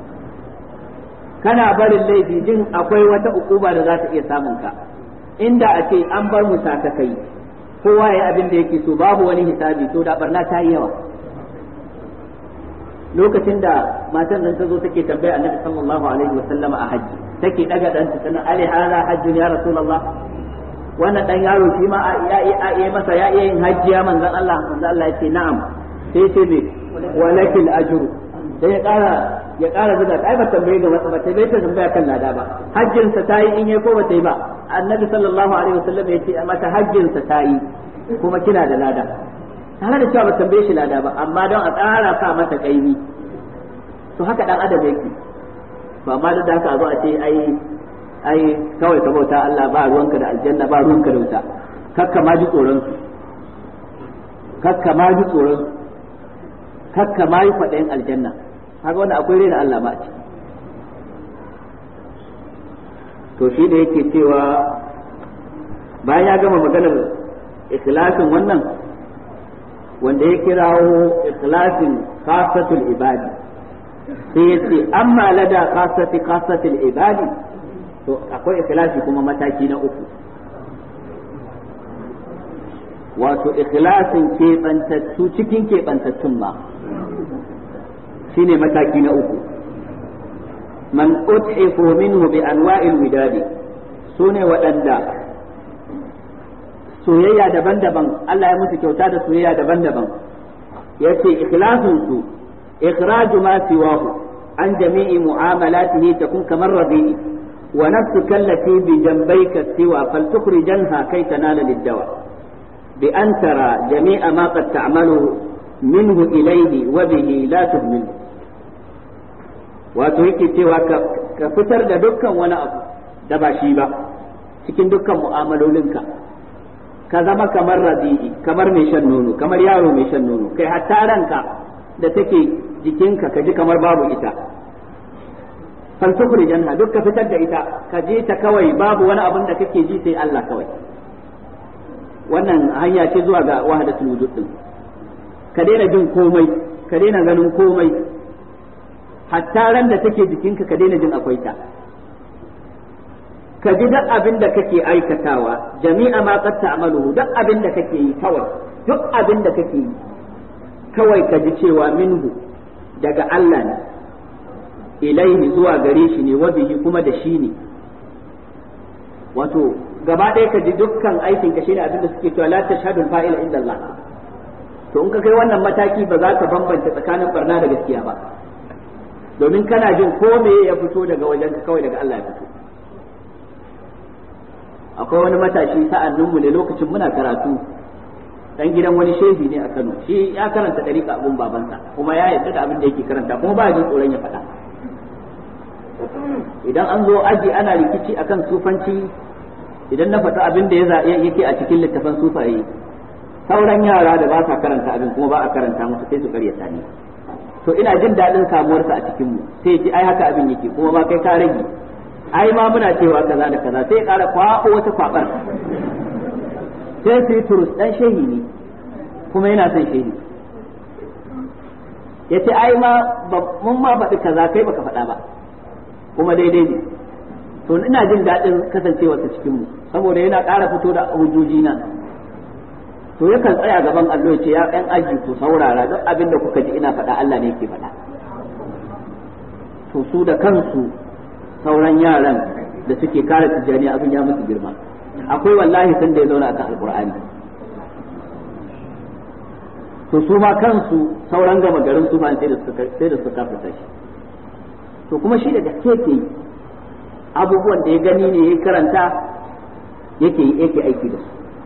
kana barin laifi jin akwai wata ukuba da za ta iya samun ka inda a ce an bar mu sakakai kowa ya abin da yake so babu wani hisabi to da barna ta yi yawa lokacin da matan nan ta zo take tambaya annabi sallallahu alaihi wa sallama a haji take daga dan ta sanan ali hala hajjun ya rasulullah wannan dan yaro shi ma ya iya masa ya iya yin hajji ya manzon Allah manzon Allah yace na'am sai ce me walakil ajru sai ya kara ya kara zuga ai ba tambaye ga wata ba sai bai ta tambaya kan lada ba hajjin sa tayi in yayi ko ba ta yi ba annabi sallallahu alaihi wasallam ya ce mata hajjin sa tayi kuma kina da lada tare da cewa ba tambaye shi lada ba amma don a tsara sa mata kaimi to haka dan adam yake ba ma da haka a zo a ce ai ai kawai ka bauta Allah ba ruwanka da aljanna ba ruwanka da wuta kakka ma ji tsoron su kakka ma ji tsoron su kakka ma yi kwaɗayin aljanna haka wanda akwai rena Allah ba ce to shi da yake cewa bayan ya gama maganar ikhlasin wannan wanda ya kirawo ikhlasin khasatul ibadi sai ya ce amma lada khasati khasatul ibadi to akwai ikhlasi kuma mataki na uku, wato ikhlasin keɓantattu cikin keɓantattun ma shine mataki na uku. man ut'ifu minhu bi anwa'il widadi, sune waɗanda soyayya daban-daban Allah ya musu kyauta da soyayya daban-daban, yace ikhlasun su ikhraju ma siwahu an jami'i mu'amalatihi takun kamar rabi'i wa nafsuka allati bi janbayka siwa faltukhrijanha kay tanala lid-dawa bi an tara jami'a ma qad ta'malu minhu ilayhi wa bihi la tuhmil. Wato yake cewa ka fitar da dukkan wani abu da ba shi ba cikin dukkan mu'amalolinka, ka zama kamar rabi'i, kamar mai shan nono, kamar yaro mai shan nono, kai hatta ranka da take jikinka ka ji kamar babu ita. Falsukuri janna duk ka fitar da ita, ka je ta kawai babu wani abin da kake ji sai Allah kawai. Wannan hanya ce zuwa ga wahdatul wujud din. Ka daina jin komai, ka daina ganin komai, hatta ran da take jikinka ka daina jin akwai ta. Ka ji duk abin da kake aikatawa, jami'a ma qad ta'maluhu, duk abin da kake yi kawai, duk abin da kake yi kawai ka ji cewa minhu daga Allah ne, ilaihi zuwa gare shi ne, wabihi kuma da shi ne. Wato gaba ɗaya ka ji dukkan aikin ka shine abin da suke cewa la tashhadul fa'ila inda Allah. To in ka kai wannan mataki ba za ka bambanta tsakanin barna da gaskiya ba, domin kana jin ko me ya fito daga wajen kawai daga Allah ya fito. Akwai wani matashi sa'anninmu ne lokacin muna karatu, dan gidan wani shehi ne a Kano, shi ya karanta dariƙa abun babansa kuma ya yarda da abin da yake karanta kuma ba jin tsoron ya faɗa. Idan an zo aji ana rikici akan sufanci, idan na faɗa abin da ya yake a cikin littafin sufaye, sauran yara da ba sa karanta abin kuma ba a karanta musu sai su karyata ni. To ina jin daɗin samuwarsa a cikin mu, sai ji ai haka abin yake kuma ba kai ka rage, ai ma muna cewa kaza da kaza, sai ya ƙara kwaɓo wata kwaɓar, sai su yi turus ɗan shehi ne kuma yana son shehi, ya ce ai ma mun ma faɗi kaza kai baka faɗa ba kuma daidai ne. To ina jin daɗin kasancewarsa cikin mu saboda yana ƙara fito da hujjoji na. To yakan tsaya gaban Allah ya ce ya ɗan aji ku saurara, duk abin da kuka ji ina faɗa Allah ne yake faɗa. To su da kansu sauran yaran da suke kare tijjani abin ya musu girma. Akwai wallahi sun da ya zauna akan alqur'ani. To su ma kansu sauran gama garin su sai da suka sai da suka fita shi. To kuma shi da gaske ke abubuwan da ya gani ne ya karanta yake yake aiki da su.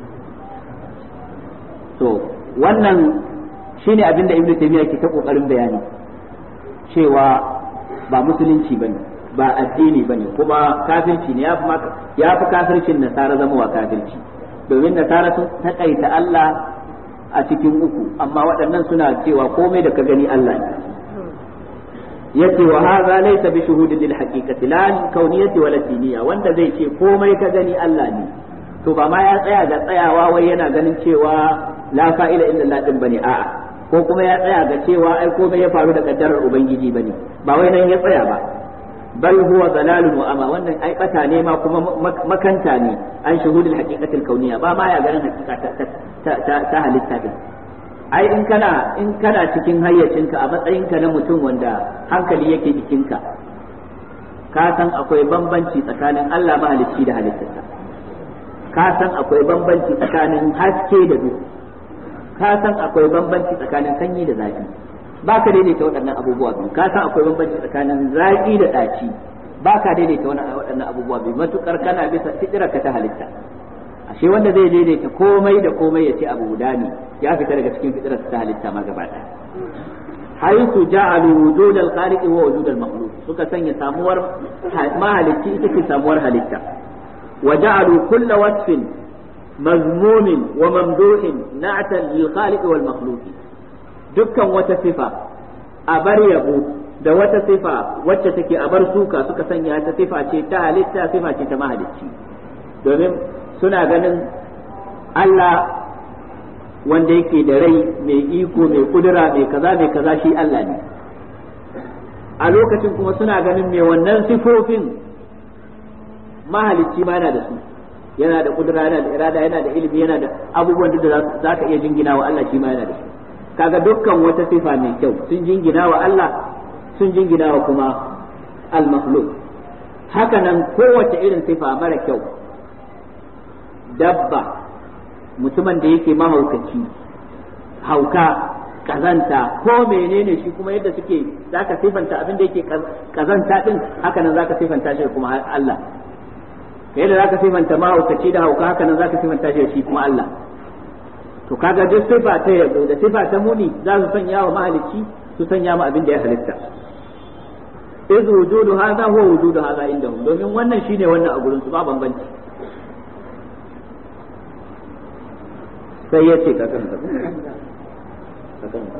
To wannan shine abin da Ibn Taymiyyah ke ta kokarin bayani cewa ba musulunci bane, ba addini bane, kuma kafirci ne, ya fi kafircin nasara zama wa kafirci, domin nasara sun taƙaita Allah a cikin uku, amma waɗannan suna cewa komai da ka gani Allah ne. yace wa hadha laysa bi shuhudin lil haqiqati la kauniyati wala diniyya, wanda zai ce komai ka gani Allah ne, to ba ma ya tsaya ga tsayawa wai yana ganin cewa la fa'ila illa Allah din bane, a'a, ko kuma ya tsaya ga cewa ai komai ya faru da kaddarar ubangiji bane, ba wai nan ya tsaya ba. bal huwa dalalun wa ama, wannan ai bata ne ma kuma makanta ne an shuhudul haqiqatil kauniyya, ba ma ya ganin haqiqa ta halitta din. Ai in kana in kana cikin hayyacinka a matsayinka na mutum wanda hankali yake jikinka, ka san akwai bambanci tsakanin Allah mahalicci da halittarsa, ka san akwai bambanci tsakanin haske da duhu, ka san akwai bambanci tsakanin sanyi da zafi, ba ka daidaita waɗannan abubuwa biyu, ka san akwai bambanci tsakanin zaƙi da ɗaci, ba ka daidaita waɗannan abubuwa biyu matuƙar kana bisa fitirarka ta halitta. Ashe wanda zai daidaita komai da komai ya ce abu guda ne, ya fita daga cikin fitirarsa ta halitta ma gaba ɗaya. Haitu ja'alu wujud al-khaliq wa wujud al-makhluq, suka sanya samuwar mahalicci ita ce samuwar halitta. Wa ja'alu kull wasfin mazmumin wa mamduhin na'tan lil-khaliq wal-makhluq, dukkan wata sifa a bar yabo da wata sifa wacce take a bar suka suka sanya ta sifa ce ta halitta, sifa ce ta mahalicci, domin suna ganin Allah wanda yake da rai, mai iko, mai kudura, mai kaza mai kaza, shi Allah ne. A lokacin kuma suna ganin mai wannan sifofin mahalicci ma yana da su, yana da kudura, yana da irada, yana da ilimi, yana da abubuwan da za ka iya jingina wa Allah, shi ma yana da su. Kaga dukkan wata sifa mai kyau sun jingina wa Allah, sun jingina wa kuma al-makhluq. Haka nan kowace irin sifa mara kyau, dabba, mutumin da yake mahaukaci, hauka, kazanta, ko menene shi kuma yadda suke zaka sifanta abin da yake kazanta din, haka nan zaka sifanta shi kuma Allah. Yadda zaka sifanta mahaukaci da hauka, haka nan zaka sifanta shi kuma Allah. To kaga duk sifa ta yabo da sifa ta muni za su sanya wa mahalicci, su sanya ma abin da ya halitta. Iz wujudu hadha huwa wujudu hadha indahum, domin wannan shine wannan a gurin su ba bambanci. Sai ya ce ka kanta ka kanta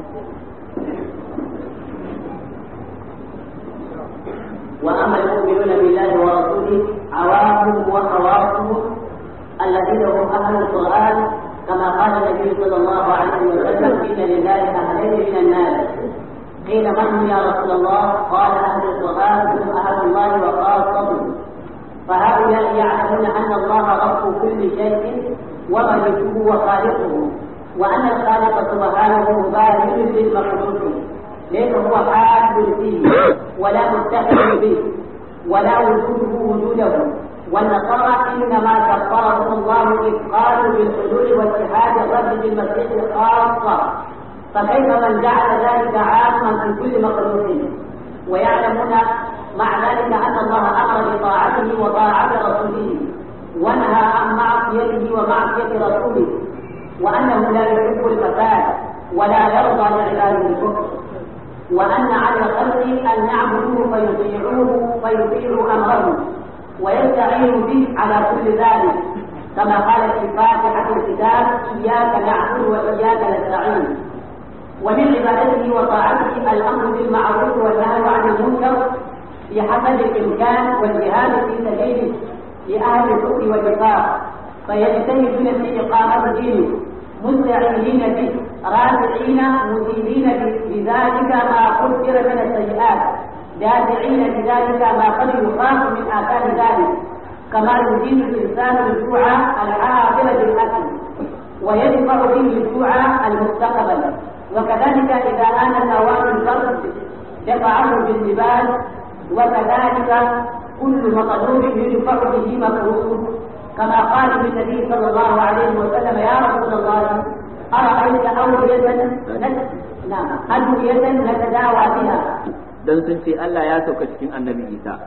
وأما المؤمنون بالله ورسوله عوامهم وخواصهم الذين هم أهل القرآن، كما قال النبي صلى الله عليه وسلم: إن لله أهلين من الناس. قيل: من هم يا رسول الله؟ قال: أهل القرآن هم أهل الله وخاصته. فهؤلاء يعلمون أن الله رب كل شيء وملكه وخالقه، وأن الخالق سبحانه مبارك للمخلوق، ليس هو حاد فيه ولا متخذ به ولا وجوده وجوده. والنصارى إنما كفرهم الله إذ قالوا بالحلول واتحاد الرب بالمسيح خاصة، فكيف من جعل ذلك عاما في كل مخلوق؟ ويعلمون مع ذلك أن الله أمر بطاعته وطاعة رسوله، ونهى عن معصيته ومعصية رسوله، وأنه لا يحب الفساد ولا يرضى لعباده الكفر، وأن على الخلق أن يعبدوه فيطيعوه فيطيعوا أمره ويستعينوا به على كل ذلك، كما قال في فاتحة الكتاب: إياك نعبد وإياك نستعين. ومن عبادته وطاعته الأمر بالمعروف والنهي عن المنكر بحسب الإمكان، والجهاد في سبيله لأهل الكفر والنفاق، فيجتهدون في إقامة دينه مستعينين به رافعين مزيلين بذلك ما قدر من السيئات، دافعين بذلك ما قد يخاف من آثار ذلك، كما يزيل الإنسان الجوع العاقل بالأكل ويدفع به الجوع المستقبل. وكذلك إذا آن ثواب الفرد دفعه باللباس، وكذلك كل مطلوب يدفع به مكروه، كما قال النبي صلى الله عليه وسلم: يا رسول الله أرأيت أولية نعم أدوية نتداوى بها. dan sun ce Allah ya sauka cikin annabi Isa,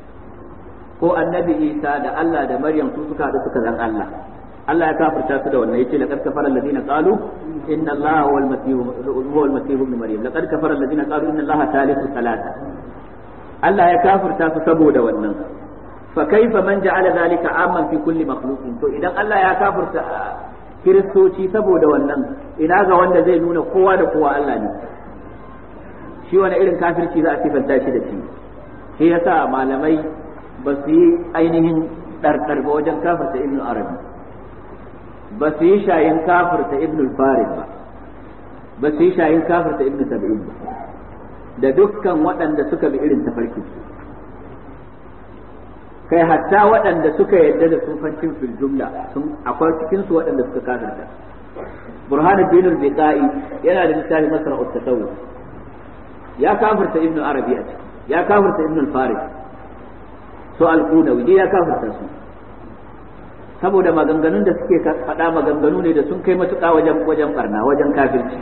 ko annabi Isa da Allah da Maryam su suka haɗu suka zan Allah. Allah ya kafirta su da wannan, yace laqad kafara alladhina qalu inna Allaha huwal masih huwal masih ibn Maryam, laqad kafara alladhina qalu inna Allaha thalithu thalatha. Allah ya kafirta su saboda wannan. Fa kaifa man ja'ala dhalika amman fi kulli makhluqin? To idan Allah ya kafirta kiristoci saboda wannan, ina ga wanda zai nuna kowa da kowa Allah ne? Shi wani irin kafirci za a sifanta shi da shi? Shi yasa malamai ba su yi ainihin ɗarɗar ba wajen kafirta Ibn Arabi, ba su yi shayin kafirta Ibn Farid ba, ba su yi shayin kafirta Ibn Sab'in ba, da dukkan waɗanda suka bi irin tafarki. Kai hatta waɗanda suka yarda da sufancin fil jumla sun akwai cikin su waɗanda suka kafirta. Burhanuddin al-Biqai yana da littafi Masra'ut Tasawuf, ya kafirta Ibn Arabi a ciki, ya kafirta Ibn al-Farid, so al-Qudawi ya kafirta su saboda maganganun da suke faɗa maganganu ne da sun kai matuƙa wajen wajen barna, wajen kafirci.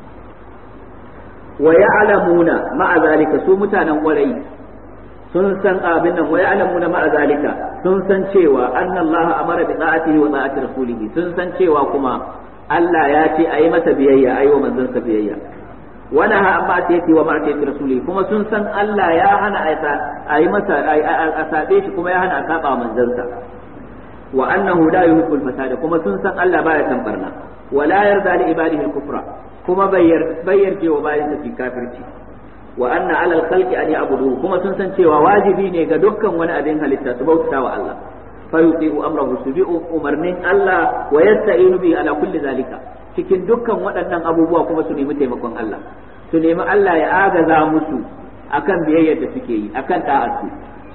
Wa ya'lamuna ma'a zalika, su mutanen ƙwarai sun san abin nan, wa ya'lamuna ma'a zalika, sun san cewa anna Allah amara bi ta'atihi wa ta'ati rasulihi, sun san cewa kuma Allah ya ce ayi masa biyayya, ayi wa manzon sa biyayya. Wa naha an ma'siyati wa ma'siyati rasulihi, kuma sun san Allah ya hana ayi masa a sabe shi, kuma ya hana a saba manzon sa. Wa annahu la yuhibbul fasada, kuma sun san Allah baya san barna. Wa la yarda li ibadihi al-kufra, kuma bayyar bayyar cewa bayan sa fi kafirci. Wa anna 'ala al-khalqi an ya'buduhu, kuma sun san cewa wajibi ne ga dukkan wani abin halitta su bauta wa Allah. Fa yuti'u amrahu, su bi umarnin Allah, wa yasta'inu bi ala kulli zalika, cikin dukkan waɗannan abubuwa kuma su nemi taimakon Allah, su nemi Allah ya agaza musu akan biyayyar da suke yi, akan ta'atu, su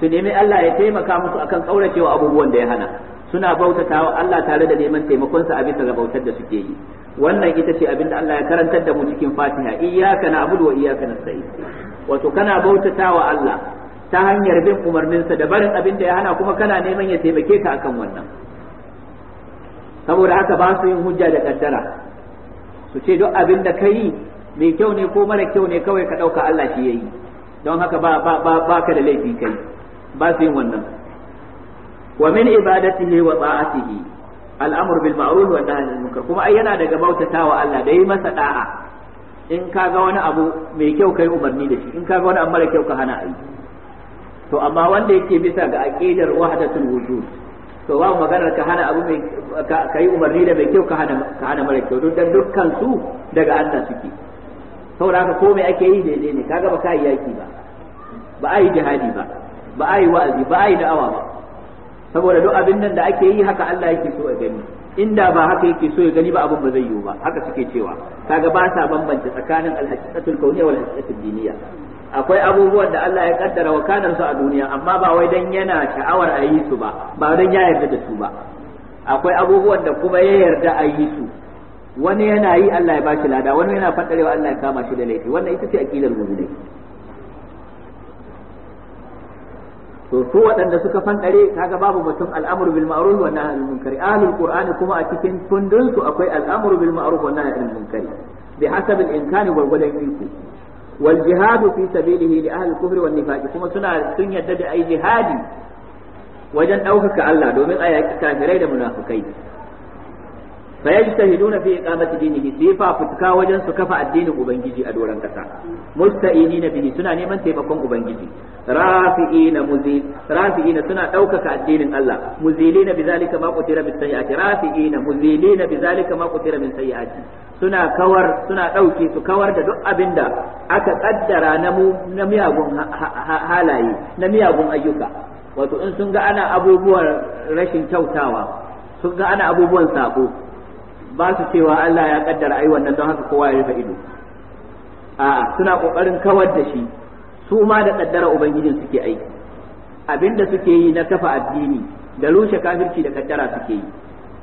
su nemi Allah ya taimaka musu akan kauracewa abubuwan da ya hana suna bautatawa Allah tare da neman taimakon sa a bisa ga bautar da suke yi wannan ita ce abin da Allah ya karantar da mu cikin Fatiha iyyaka na'budu wa iyyaka nasta'in wato kana bautatawa Allah ta hanyar bin umarninsa da barin abin da ya hana kuma kana neman ya taimake ka akan wannan saboda haka ba su yin hujja da kaddara su ce duk abin da kai mai kyau ne ko mara kyau ne kawai ka dauka Allah shi yayi don haka ba ba ba ka da laifi kai ba su yin wannan wa min ibadatihi wa ta'atihi al'amru bil ma'ruf wa nahy anil munkar kuma ai yana daga bautatawa Allah da yi masa da'a in ka ga wani abu mai kyau kai umarni da shi in ka ga wani abu mara kyau ka hana ai to amma wanda yake bisa ga aqidar wahdatul wujud to ba maganar ka hana abu mai ka yi umarni da mai kyau ka hana ka hana mara kyau don dukkan su daga Allah suke saboda haka ko me ake yi daidai ne kaga ba ka yi yaki ba ba a yi jihadi ba ba a yi wa'azi ba a yi da'awa ba saboda duk abin nan da ake yi haka Allah yake so ya gani inda ba haka yake so ya gani ba abin ba zai yiwu ba haka suke cewa kaga ba sa bambance tsakanin al-haqiqatul kauniyya wal haqiqatul diniyya akwai abubuwan da Allah ya kaddara wakanar su a duniya amma ba wai dan yana sha'awar a yi su ba ba dan ya yarda da su ba akwai abubuwan da kuma ya yarda a yi su wani yana yi Allah ya bashi lada wani yana fadarewa Allah ya kama shi da laifi wannan ita ce aqidar mu'minai to su waɗanda suka fandare kaga babu mutum al'amru bil ma'ruf wa nahy anil munkar ahlul qur'ani kuma a cikin kundin su akwai al'amru bil ma'ruf wa nahy anil munkar bi hasab al imkani gurgudan iko wal jihad fi sabilihi li ahli al kufr wan nifaq kuma suna sun yadda da ai jihadi wajen ɗaukaka Allah domin a yaki kafirai da munafikai fayajtahiduna fi iqamati dinihi sai fa futuka wajen su kafa addinin ubangiji a doran kasa musta'inina bihi suna neman taimakon ubangiji rafi'ina muzil rafi'ina suna daukaka addinin Allah muzilina bizalika ma qutira bis sayyiati rafi'ina muzilina bizalika ma qutira min sayyiati suna kawar suna dauke su kawar da duk abinda aka kaddara na na miyagun halaye na miyagun ayyuka wato in sun ga ana abubuwan rashin kyautawa sun ga ana abubuwan sako ba su cewa Allah ya kaddara ai wannan don haka kowa ya rufe ido a'a suna kokarin kawar da shi su ma da kaddara ubangijin suke aiki abinda suke yi na kafa addini da rushe kafirci da kaddara suke yi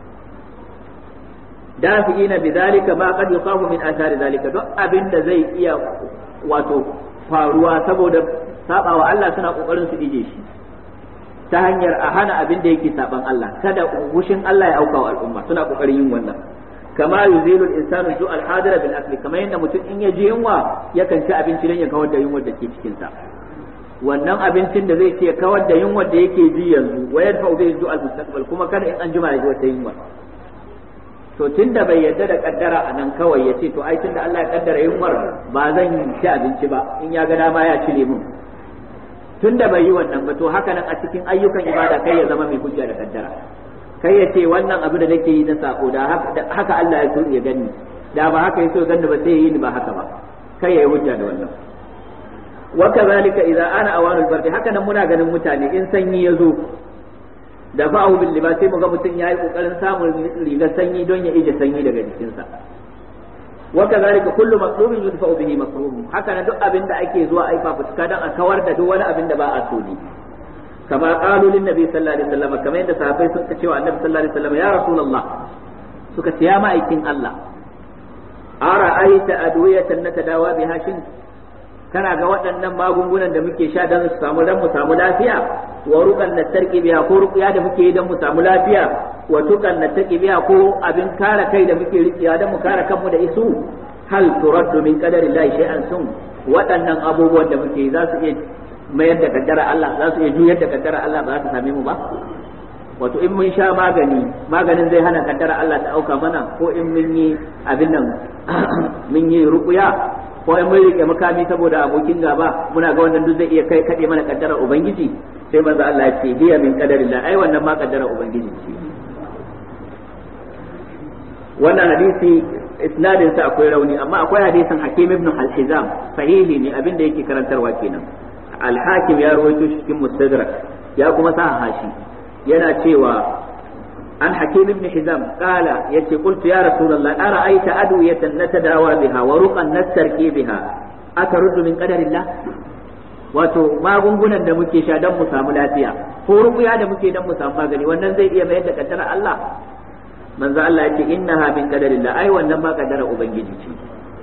dafi'ina bidhalika ma qad yuqamu min athari zalika duk abinda zai iya wato faruwa saboda sabawa Allah suna kokarin su ije shi ta hanyar a hana abin da yake saban Allah kada wushin Allah ya auka wa al'umma suna kokarin yin wannan kama yuzilu al-insanu ju al-hadira bil akli kamar yadda mutum in ya ji yunwa yakan ci abinci dan ya kawar da yunwar da ke cikin sa wannan abincin da zai ci ya kawar da yunwar da yake ji yanzu wa yadfa'u bihi ju al-mustaqbal kuma kada in an jima ya ji wata yunwa to tunda bai yarda da kaddara anan kawai ya ce to ai tunda Allah ya kaddara yunwar ba zan ci abinci ba in ya ga dama ya cire mun tunda bai yi wannan ba to haka nan a cikin ayyukan ibada kai ya zama mai hujja da kaddara kai ya ce wannan abu da nake yi na sako da haka Allah ya so ya gani da ba haka yaso ganni ba sai yi ni ba haka ba kai ya yi hujja da wannan wa kadhalika idza ana awanul bardi haka nan muna ganin mutane in sanyi ya zo da ba'u bil libas sai muga mutun yayi kokarin samun rigar sanyi don ya ije sanyi daga jikinsa wa kadhalika kullu maqlubin yudfa'u bihi makruh haka nan duk abin da ake zuwa ai fafutuka dan a kawar da duk wani abin da ba a so ne kama qalu lin nabi sallallahu alaihi wasallam kamar yadda sahabbai suka ce wa annabi sallallahu alaihi wasallam ya rasulullah suka ce ya ma'aikin Allah ara aita adwiyatan natadawa biha shin kana ga waɗannan magungunan da muke sha don su samu dan mu samu lafiya wa ruqan natarqi biha ko ruqya da muke yi don mu samu lafiya wa tuqan natarqi biha ko abin kare kai da muke rikiya don mu kare kanmu da isu hal turaddu min qadarillahi shay'an sun waɗannan abubuwan da muke yi za su iya mayar da kaddara Allah za su iya juyar da kaddara Allah ba za ta same mu ba wato in mun sha magani maganin zai hana kaddara Allah ta auka mana ko in mun yi abin nan mun yi ruqya ko in mun rike makami saboda abokin gaba muna ga wannan duk zai iya kai kade mana kaddara ubangiji sai manzo Allah ya ce hiya min qadarillah ai wannan ma kaddara ubangiji ce wannan hadisi isnadin sa akwai rauni amma akwai hadisin Hakim ibn al-Hizam sahihi ne abin da yake karantarwa kenan al-Hakim ya rawaito shi cikin Mustadrak ya kuma sa hashi yana cewa an Hakim ibn Hizam qala yace qultu ya rasulullah ara'aita adwiyatan natadawa biha wa ruqan nastarqi biha akaruddu min qadarillah wato magungunan da muke sha don mu samu lafiya ko rubuya da muke don mu samu magani wannan zai iya mayar da kaddara Allah manzo Allah yake innaha min qadarillah ai wannan ma kaddara ubangiji ce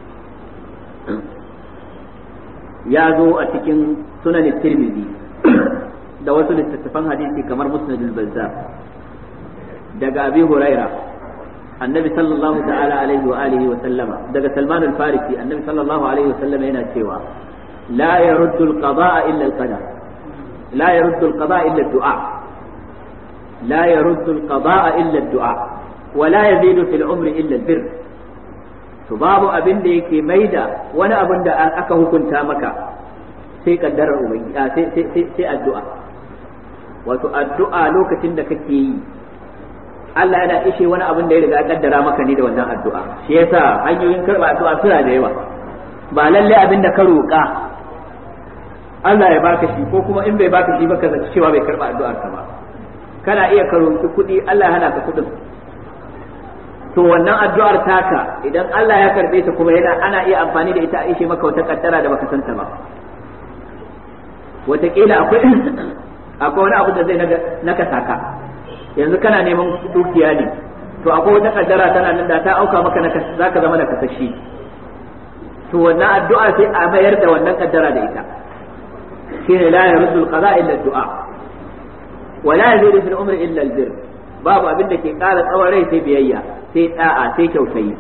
ya zo a cikin sunan Tirmidhi da wasu littattafan hadisi kamar Musnad al-Bazzar daga Abi Huraira annabi sallallahu ta'ala alaihi wa alihi wa sallama daga Salman al-Farisi annabi sallallahu alaihi wa sallama yana cewa la yaruddu al-qada'a illa al-qadar la yaruddu al-qada'a illa ad-du'a la yaruddu al-qada'a illa ad-du'a wa la yazidu fil umri illa al-birr to babu abin da yake maida wani abin da aka hukunta maka sai kaddarar ubangiji sai sai sai addu'a wato addu'a lokacin da kake yi Allah yana ishe wani abin da ya riga kaddara maka ne da wannan addu'a shi yasa hanyoyin karba addu'a suna da yawa ba lalle abin da ka roƙa Allah ya baka shi ko kuma in bai baka shi ba ka zaci cewa bai karba addu'ar ka ba kana iya ka roƙi kuɗi Allah ya hana ka kuɗin to wannan addu'ar taka idan Allah ya karbe ta kuma yana ana iya amfani da ita a ishe maka wata kaddara da baka santa ba wataƙila akwai akwai wani abu da zai naka saka yanzu kana neman dukiya ne to akwai wata kaddara tana nan da ta auka maka na zaka zama da kasashi to wannan addu'a sai a mayar da wannan kaddara da ita shine la yaruddu al-qada illa ad-du'a wa la yazidu fil umri illa al-birr babu abin da ke ƙara tsawon rai sai biyayya sai da'a sai kyautayi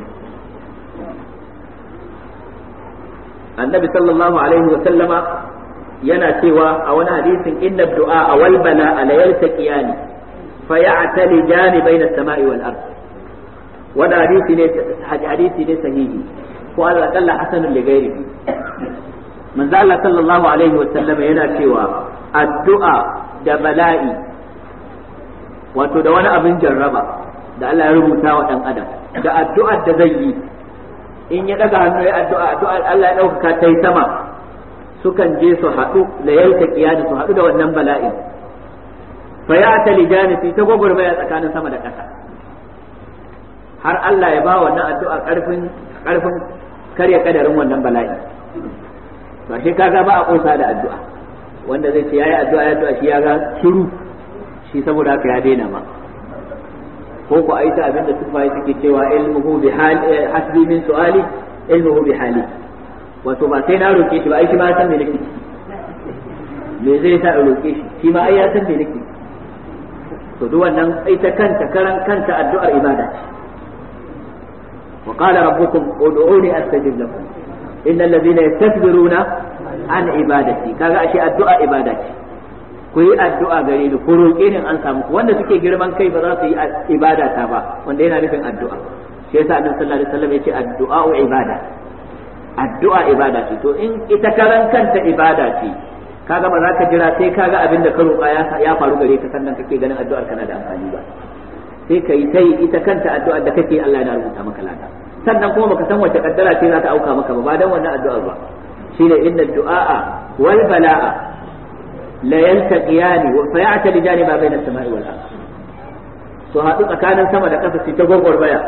annabi sallallahu alaihi wa sallama yana cewa a wani hadisin inna ad-du'a wal bala'a la yaltaqiyani فيعتلجان بين السماء والأرض وهذا حديث ليس حديث ليس صحيح وقال أقل حسن لغيره من ذا الله صلى الله عليه وسلم yana cewa addu'a da bala'i wato da wani abin jarraba da Allah ya rubuta wa dan adam da addu'ar da zai yi in ya daga hannu ya addu'a addu'a Allah ya dauka ta yi sama sukan je su haɗu da yalta kiyani su haɗu da wannan bala'in fa ya ta lijani fi ta gwagwarmaya tsakanin sama da ƙasa har Allah ya ba wannan addu'a ƙarfin ƙarfin karya kadarin wannan bala'i to shi kaga ba a kosa da addu'a wanda zai ce yayi addu'a ya addu'a shi ya ga shiru shi saboda haka ya daina ma ko ko aita abinda sufai suke cewa ilmuhu bi hali hasbi min su'ali ilmuhu bi hali wato ba sai na roke shi ba ai shi ma san me nake me zai sa roke shi shi ma ai ya san me nake to duk wannan ita kanta karan kanta addu'ar ibada ce wa qala rabbukum ud'uni astajib lakum innal ladhina yastakbiruna an ibadati kaga ashe addu'a ibada ce ku yi addu'a gare ni ku roƙe ni an samu ku wanda suke girman kai ba za su yi ibada ta ba wanda yana nufin addu'a shi yasa annabi sallallahu alaihi wasallam yace addu'a ibada addu'a ibada ce to in ita karan kanta ibada ce kaga ba za ka jira sai kaga abin da ka roƙa ya faru gare ka sannan kake ganin addu'ar kana da amfani ba sai kai sai ita kanta addu'ar da kake Allah yana rubuta maka lada sannan kuma baka san wace kaddara ce za ta auka maka ba ba dan wannan addu'ar ba shine inna du'a wal bala'a la yaltaqiyani wa fayatalijani ma bayna as-sama'i wal ardh to haɗu tsakanin sama da ƙasa sai ta gwagwarmaya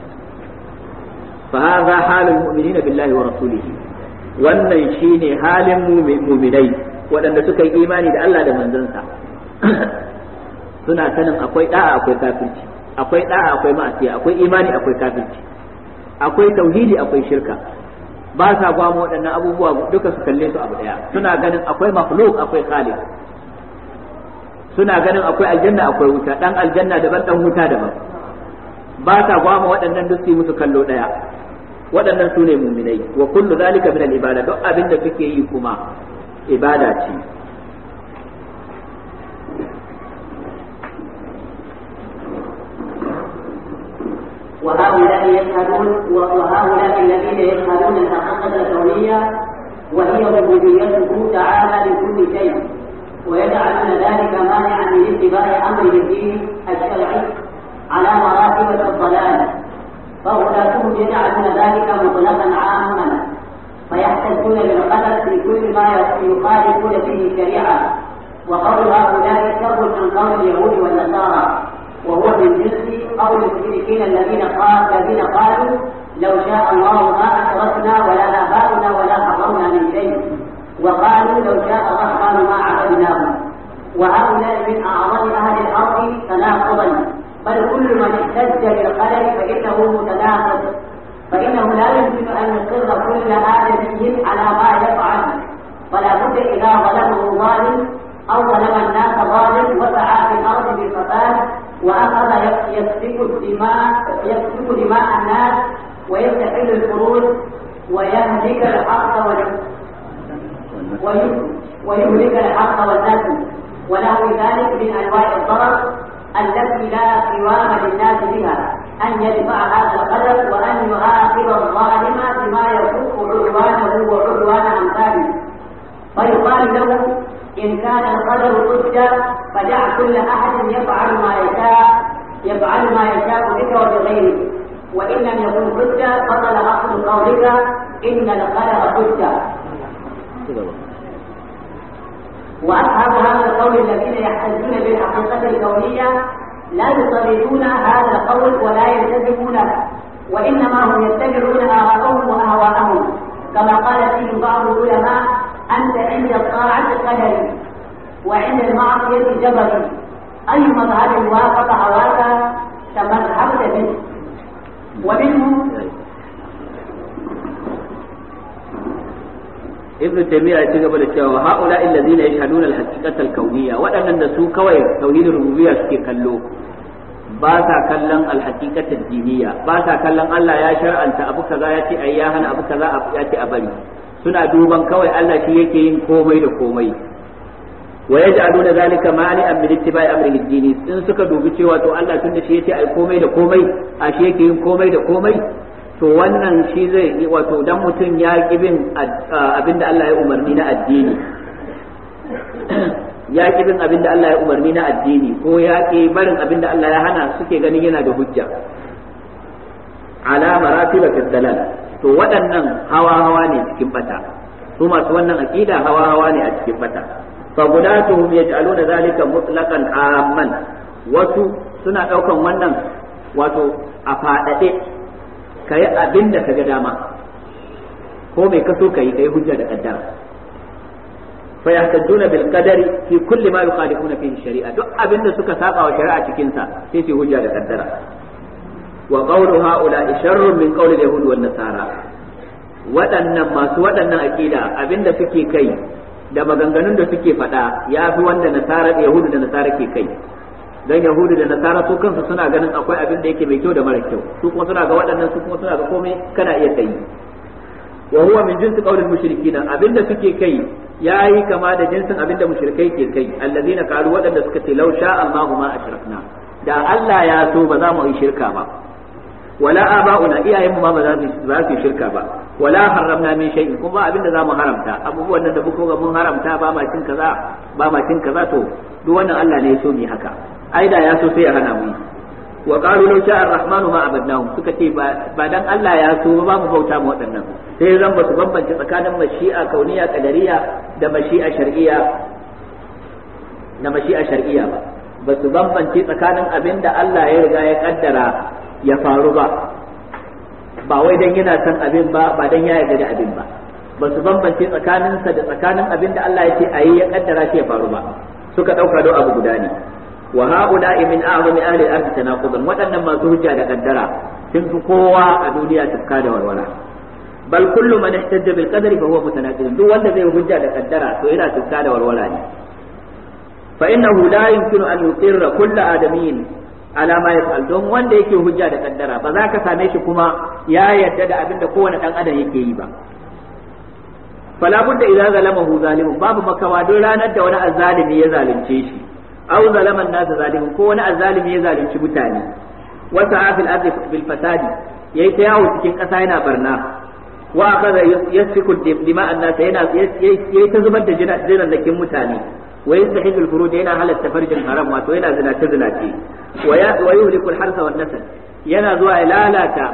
fa hadha halul mu'minina billahi wa rasulihi wannan shine halin mu'minai waɗanda suka yi imani da Allah da manzansa suna sanin akwai da'a akwai kafirci akwai da'a akwai ma'asiya akwai imani akwai kafirci akwai tauhidi akwai shirka ba sa gwamo waɗannan abubuwa duka su kalle su abu ɗaya suna ganin akwai makhluq akwai khaliq suna ganin akwai aljanna akwai wuta dan aljanna daban dan wuta daban ba sa gwamo waɗannan duk su musu kallo ɗaya waɗannan su ne muminai wa kullu zalika min al-ibada duk abin da suke yi kuma ibada ce وهؤلاء يشهدون وهؤلاء الذين يشهدون الحقيقة الكونية وهي ربوبيته تعالى لكل شيء ويجعلون ذلك مانعا من اتباع أمره الدين الشرعي على مراتب الضلال فغلاتهم يجعلون ذلك مطلقا عاما فيحتجون بالقدر في كل ما يخالفون فيه الشريعة وقول هؤلاء شر من قول اليهود والنصارى وهو من جنس قول المشركين الذين قالوا الذين قالوا لو شاء الله ما أشركنا ولا آباؤنا ولا حرمنا من شيء وقالوا لو شاء الله بد إذا ظلمه ظالم أو ظلم الناس ظالم وسعى في الأرض بالفساد وأخذ يسفك الدماء يسفك دماء الناس ويستحل الفروج ويهلك الحق ويهلك الحق والنسل ونحو ذلك من أنواع الضرر التي لا قوام للناس بها أن يدفع هذا القدر وأن يعاقب الظالم بما يفوق عدوانه وعدوان أمثاله فيقال له إن كان القدر حجة فدع كل أحد يفعل ما يشاء يفعل ما يشاء بك وبغيرك وإن لم يكن حجة بطل أصل قولك إن القدر حجة. وأصحاب هذا القول الذين يحتجون بالحقيقة الكونية لا يصرفون هذا القول ولا يلتزمونه وإنما هم يتبعون آراءهم وأهواءهم كما قال فيهم بعض العلماء أنت عند الطاعة قدري وعند المعصية جبري أي مذهب وافق هواك تمذهبت به. ومنهم ابن تيمية يتجب للشيء هؤلاء الذين يشهدون الحقيقة الكونية وأن النسو كوي توحيد الربوبية سكي كلو باسا كلن الحقيقة الدينية باسا كلن الله يا شرع أنت أبو كذا يأتي أياها أبو كذا يأتي أبري سنة دوبا كوي الله شيء كومي لكومي ويجعلون ذلك مانعا من اتباع أمره الديني إن سكا دوبي cewa to Allah tunda shi yace ai komai da komai a shi yake yin komai da komai to wannan shi zai wato dan mutum ya ki bin abinda Allah ya umarni na addini ya ki bin abinda Allah ya umarni na addini ko ya ki barin abinda Allah ya hana suke ganin yana da hujja ala maratib al-dalal to waɗannan hawa hawa ne cikin bata su masu wannan aqida hawa hawa ne a cikin bata fa gudatuhum yaj'aluna zalika mutlaqan amman wasu suna daukan wannan wato a fadade ka yi abin da ka ga dama ko mai kaso ka yi ka yi hujja da kaddara fa yahtajuna bil qadari fi kulli ma yukhalifuna fihi shari'a duk abin da suka saba wa shari'a cikin sa sai su hujja da kaddara wa qawlu haula sharrun min qawli yahud wan nasara waɗannan masu waɗannan aqida abin da suke kai da maganganun da suke faɗa ya fi wanda nasara yahudu da nasara ke kai dan yahudu da nasara su kansu suna ganin akwai abin da yake mai kyau da mara kyau su kuma suna ga waɗannan su kuma suna ga komai kana iya kai wa huwa min jinsi qawlil mushrikina abinda suke kai yayi kama da jinsin abinda mushrikai ke kai allazina qalu waɗanda suka ce law sha Allahu ma ashrakna da Allah ya so ba za mu yi shirka ba wala aba'una iyayenmu ma ba za su za su shirka ba wala haramna min shay'in kuma abinda za mu haramta abubuwan nan da muka ga mun haramta ba ma cin kaza ba ma cin kaza to duk wannan Allah ne ya so mu haka ai da ya so sai ya hana mu wa qalu law sha'a ar-rahmanu ma abadnahum suka ce ba dan Allah ya so ba mu bauta mu waɗannan sai zan ba su bambance tsakanin mashi'a kauniya qadariya da mashi'a shar'iyya da mashi'a shar'iyya ba ba su bambance tsakanin abinda Allah ya riga ya kaddara ya faru ba ba wai dan yana san abin ba ba dan ya yarda da abin ba ba su bambance tsakaninsa da tsakanin abinda Allah ya ce ayi ya kaddara shi ya faru ba suka dauka do abu guda ne wa haula'i min a'zami ahli al-ardi tanaqudan wadannan masu hujja da kaddara sun fi kowa a duniya tafka da walwala bal kullu man ihtajja bil qadari fa huwa mutanaqid duk wanda zai hujja da kaddara to yana tafka da walwala ne fa innahu la yumkinu an yuqirra kullu adamiyyin ala ma yaf'al don wanda yake hujja da kaddara ba za ka same shi kuma ya yarda da abin da kowane dan adam yake yi ba fala budda idza zalamahu zalimun babu makawa don ranar da wani azzalimi ya zalunce shi aw zalama an-nas zalimun ko wani azzalimi ya zalunci mutane wa sa'a fil ardi bil fasadi yayi ta yawo cikin kasa yana barna wa akaza yasfiku dima'an nas yana yayi ta zubar da jinan dakin mutane wa yastahilu al-furuj yana halatta farjin haram wato yana zinace zinace wa yuhliku al-harsa wan nasl yana zuwa ya lalata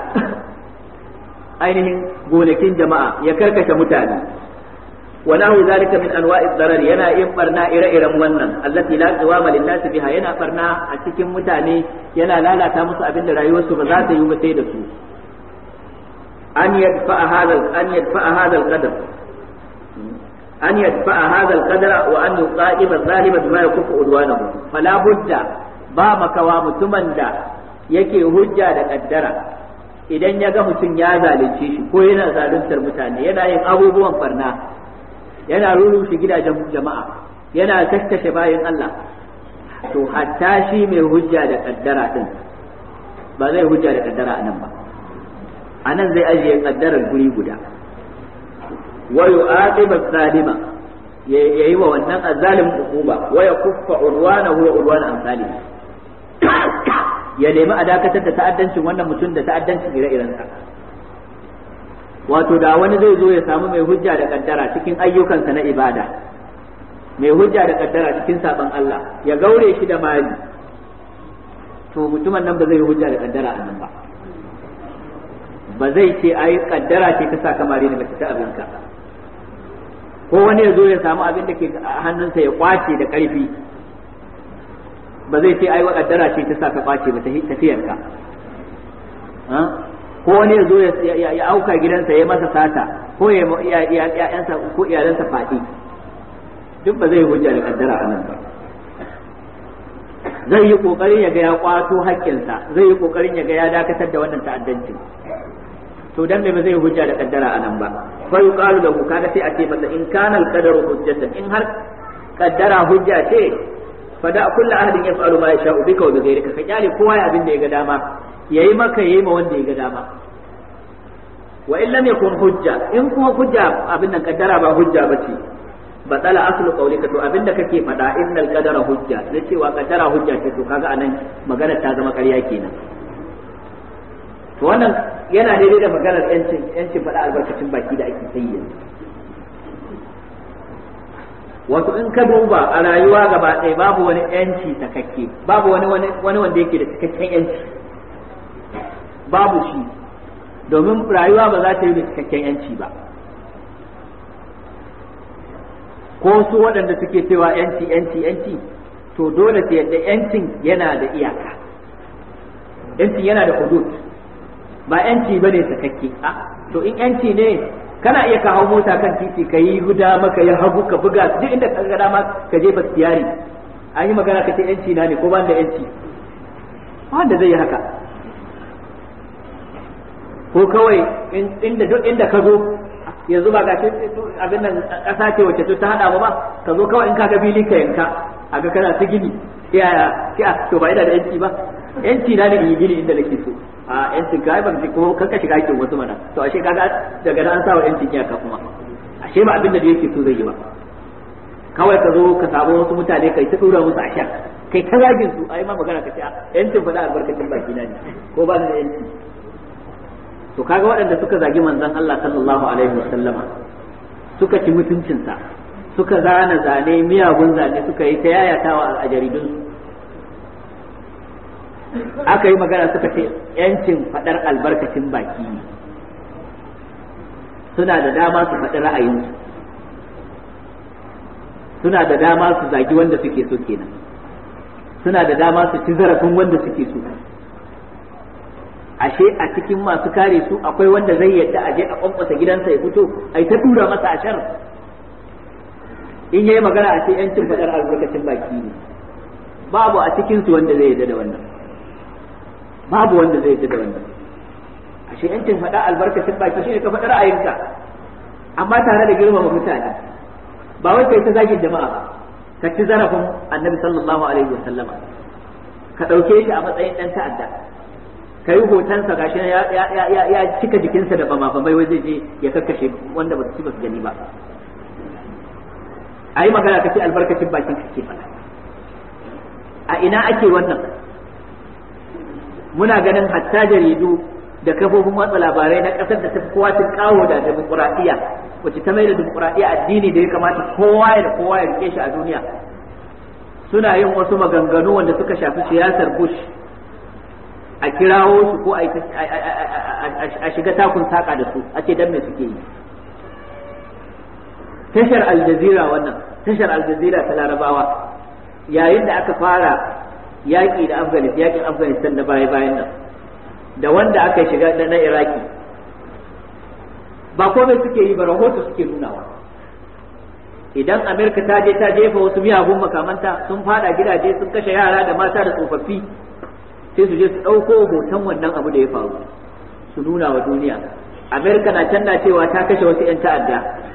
ainihin gonakin jama'a ya karkashe mutane wa nahu zalika min anwa'i ad-darar yana yin barna ire-iren wannan allati la qawama lin-nas biha yana barna a cikin mutane yana lalata musu abin da rayuwarsu ba za ta yi ba sai da su an yadfa hadha an yadfa hadha al-qadar an yadfa hadha al-qadara wa an yuqa'iba adh-dhalima bima yakufu udwanahu fala budda ba makawa mutumin da yake hujja da kaddara idan ya ga mutum ya zalunce shi ko yana zaluntar mutane yana yin abubuwan barna yana rurushe gidajen jama'a, yana kakkashe bayan Allah, to hatta shi mai hujja da kaddara din ba zai hujja da kaddara anan ba, anan zai ajiye kaddarar guri guda, wa yu'aqiba zalima, yayi wa wannan azzalimin hukuma, wa yakuffa udwanahu wa udwan amsalihi, ya nemi a dakatar da ta'addancin wannan mutum da ta'addancin ire-irensa. Wato da wani zai zo ya samu mai hujja da kaddara cikin ayyukansa na ibada, mai hujja da kaddara cikin saban Allah, ya gaure shi da mali, to mutumin nan ba zai hujja da kaddara a nan ba, ba zai ce ai kaddara ce ta sa kamare ne mace ta abinka, ko wani ya zo ya samu abin da ke a hannunsa ya kwace da karfi, ba zai ce ai wa kaddara ce ta sa ka kwace ba ta tafiyarka, ko wani ya zo ya auka gidansa ya masa sata ko ya ya'yansa ko iyalansa faɗi, duk ba zai hujja da kaddara a nan ba. Zai yi kokarin ya ga ya kwato haƙƙinsa, zai yi kokarin ya ga ya dakatar da wannan ta'addancin, to dan me ba zai hujja da kaddara a nan ba. Fa yuqalu lahu, kaga sai a ce masa in kana al-qadaru hujjatan, in har kaddara hujja ce fa da kullu ahadin yaf'alu ma yasha'u bika wa bi ghayrika, ka kyale kowa ya abin da ya ga dama, yayi maka yayi ma wanda ya ga dama. Wa in lam yakun hujja, in kuma hujja abin nan kaddara ba hujja bace, batala aslu qawlika, to abin da kake faɗa innal qadara hujja, na cewa kaddara hujja ce, to kaga anan magana ta zama ƙarya kenan. To wannan yana daidai da maganar yancin yancin faɗa albarkacin baki da ake yi yanzu. Wato in ka duba a rayuwa gaba ɗaya babu wani yanci sakakke, babu wani wani wanda yake da cikakken yanci, babu shi, domin rayuwa ba za ta yi da cikakken yanci ba. Ko su waɗanda suke cewa yanci yanci yanci, to dole su yadda yancin yana da iyaka, yancin yana da hudud, ba yanci ba ne sakakke. A to in yanci ne, kana iya ka hau mota kan titi ka yi guda maka ya hagu ka buga duk inda ka ga dama ka jefa tiyari, an yi magana ka ce yanci na ne ko ban da yanci, wanda zai yi haka. Ko kawai inda duk inda ka zo yanzu ba ga abin nan ƙasa ce wacce ta hada ba, ka zo kawai in ka ga fili ka yanka a ga kana ta gini, yaya ya to ba ina da yanci ba, yanci na ne in yi gini inda nake so, a yancin ka ba ko kanka shiga hakkin wasu mana, to ashe kaga daga nan an sa wa yancin iyaka kuma, ashe ba abin da yake so zai yi ba. Kawai ka zo ka samu wasu mutane kai ta dora musu ashar, kai ta zagin su, ai ma magana ka ce yancin faɗa albarkacin baki na ne ko ba ni da yanci. To kaga waɗanda suka zagi manzon Allah sallallahu alaihi wasallama, suka ci mutuncinsa, suka zana zane miyagun zane, suka yi ta yayatawa a jaridunsu, aka yi magana suka ce yancin faɗar albarkacin baki ne, suna da dama su faɗi ra'ayinsu, suna da dama su zagi wanda suke so kenan, suna da dama su ci zarafin wanda suke so. Ashe a cikin masu kare su akwai wanda zai yadda aje a kwankwasa gidansa ya fito ai ta tura masa ashar, in yayi magana a ce yancin faɗar albarkacin baki ne. Babu a cikin su wanda zai yadda da wannan, babu wanda zai yadda da wannan. Ashe yancin faɗa albarkacin baki shine ka faɗa ra'ayinka, amma tare da girmama mutane, ba wai kai ta zagin jama'a ba, ka ci zarafin annabi sallallahu alaihi wasallama, ka ɗauke shi a matsayin ɗan ta'adda, ka yi hotonsa gashi ya ya cika jikinsa da bama bamai wai zai je ya kakkashe wanda ba su ci ba su gani ba. A yi magana ka ce albarkacin bakin ka ke faɗa. A ina ake wannan? Muna ganin hatta jaridu da kafofin watsa labarai na ƙasar da ta fi kowa ta kawo da demokuraɗiyya, wacce ta mai da demokuraɗiyya addini da ya kamata kowa ya da kowa ya rike shi a duniya, suna yin wasu maganganu wanda suka shafi siyasar Bush, a kirawo su ko a shiga takun saka da su, a ce dan me suke yi. Tashar Al Jazeera wannan, tashar Al Jazeera ta Larabawa, yayin da aka fara yaƙi da Afghanistan, yaƙin Afghanistan da baya bayan nan, da wanda aka shiga da na Iraki, ba komai suke yi ba, rahoto suke nunawa. Idan Amerika ta je ta jefa wasu miyagun makamanta, sun fada gidaje, sun kashe yara da mata da tsofaffi, sai su je su ɗauko hoton wannan abu da ya faru su nuna wa duniya. Amerika na can na cewa ta kashe wasu 'yan ta'adda,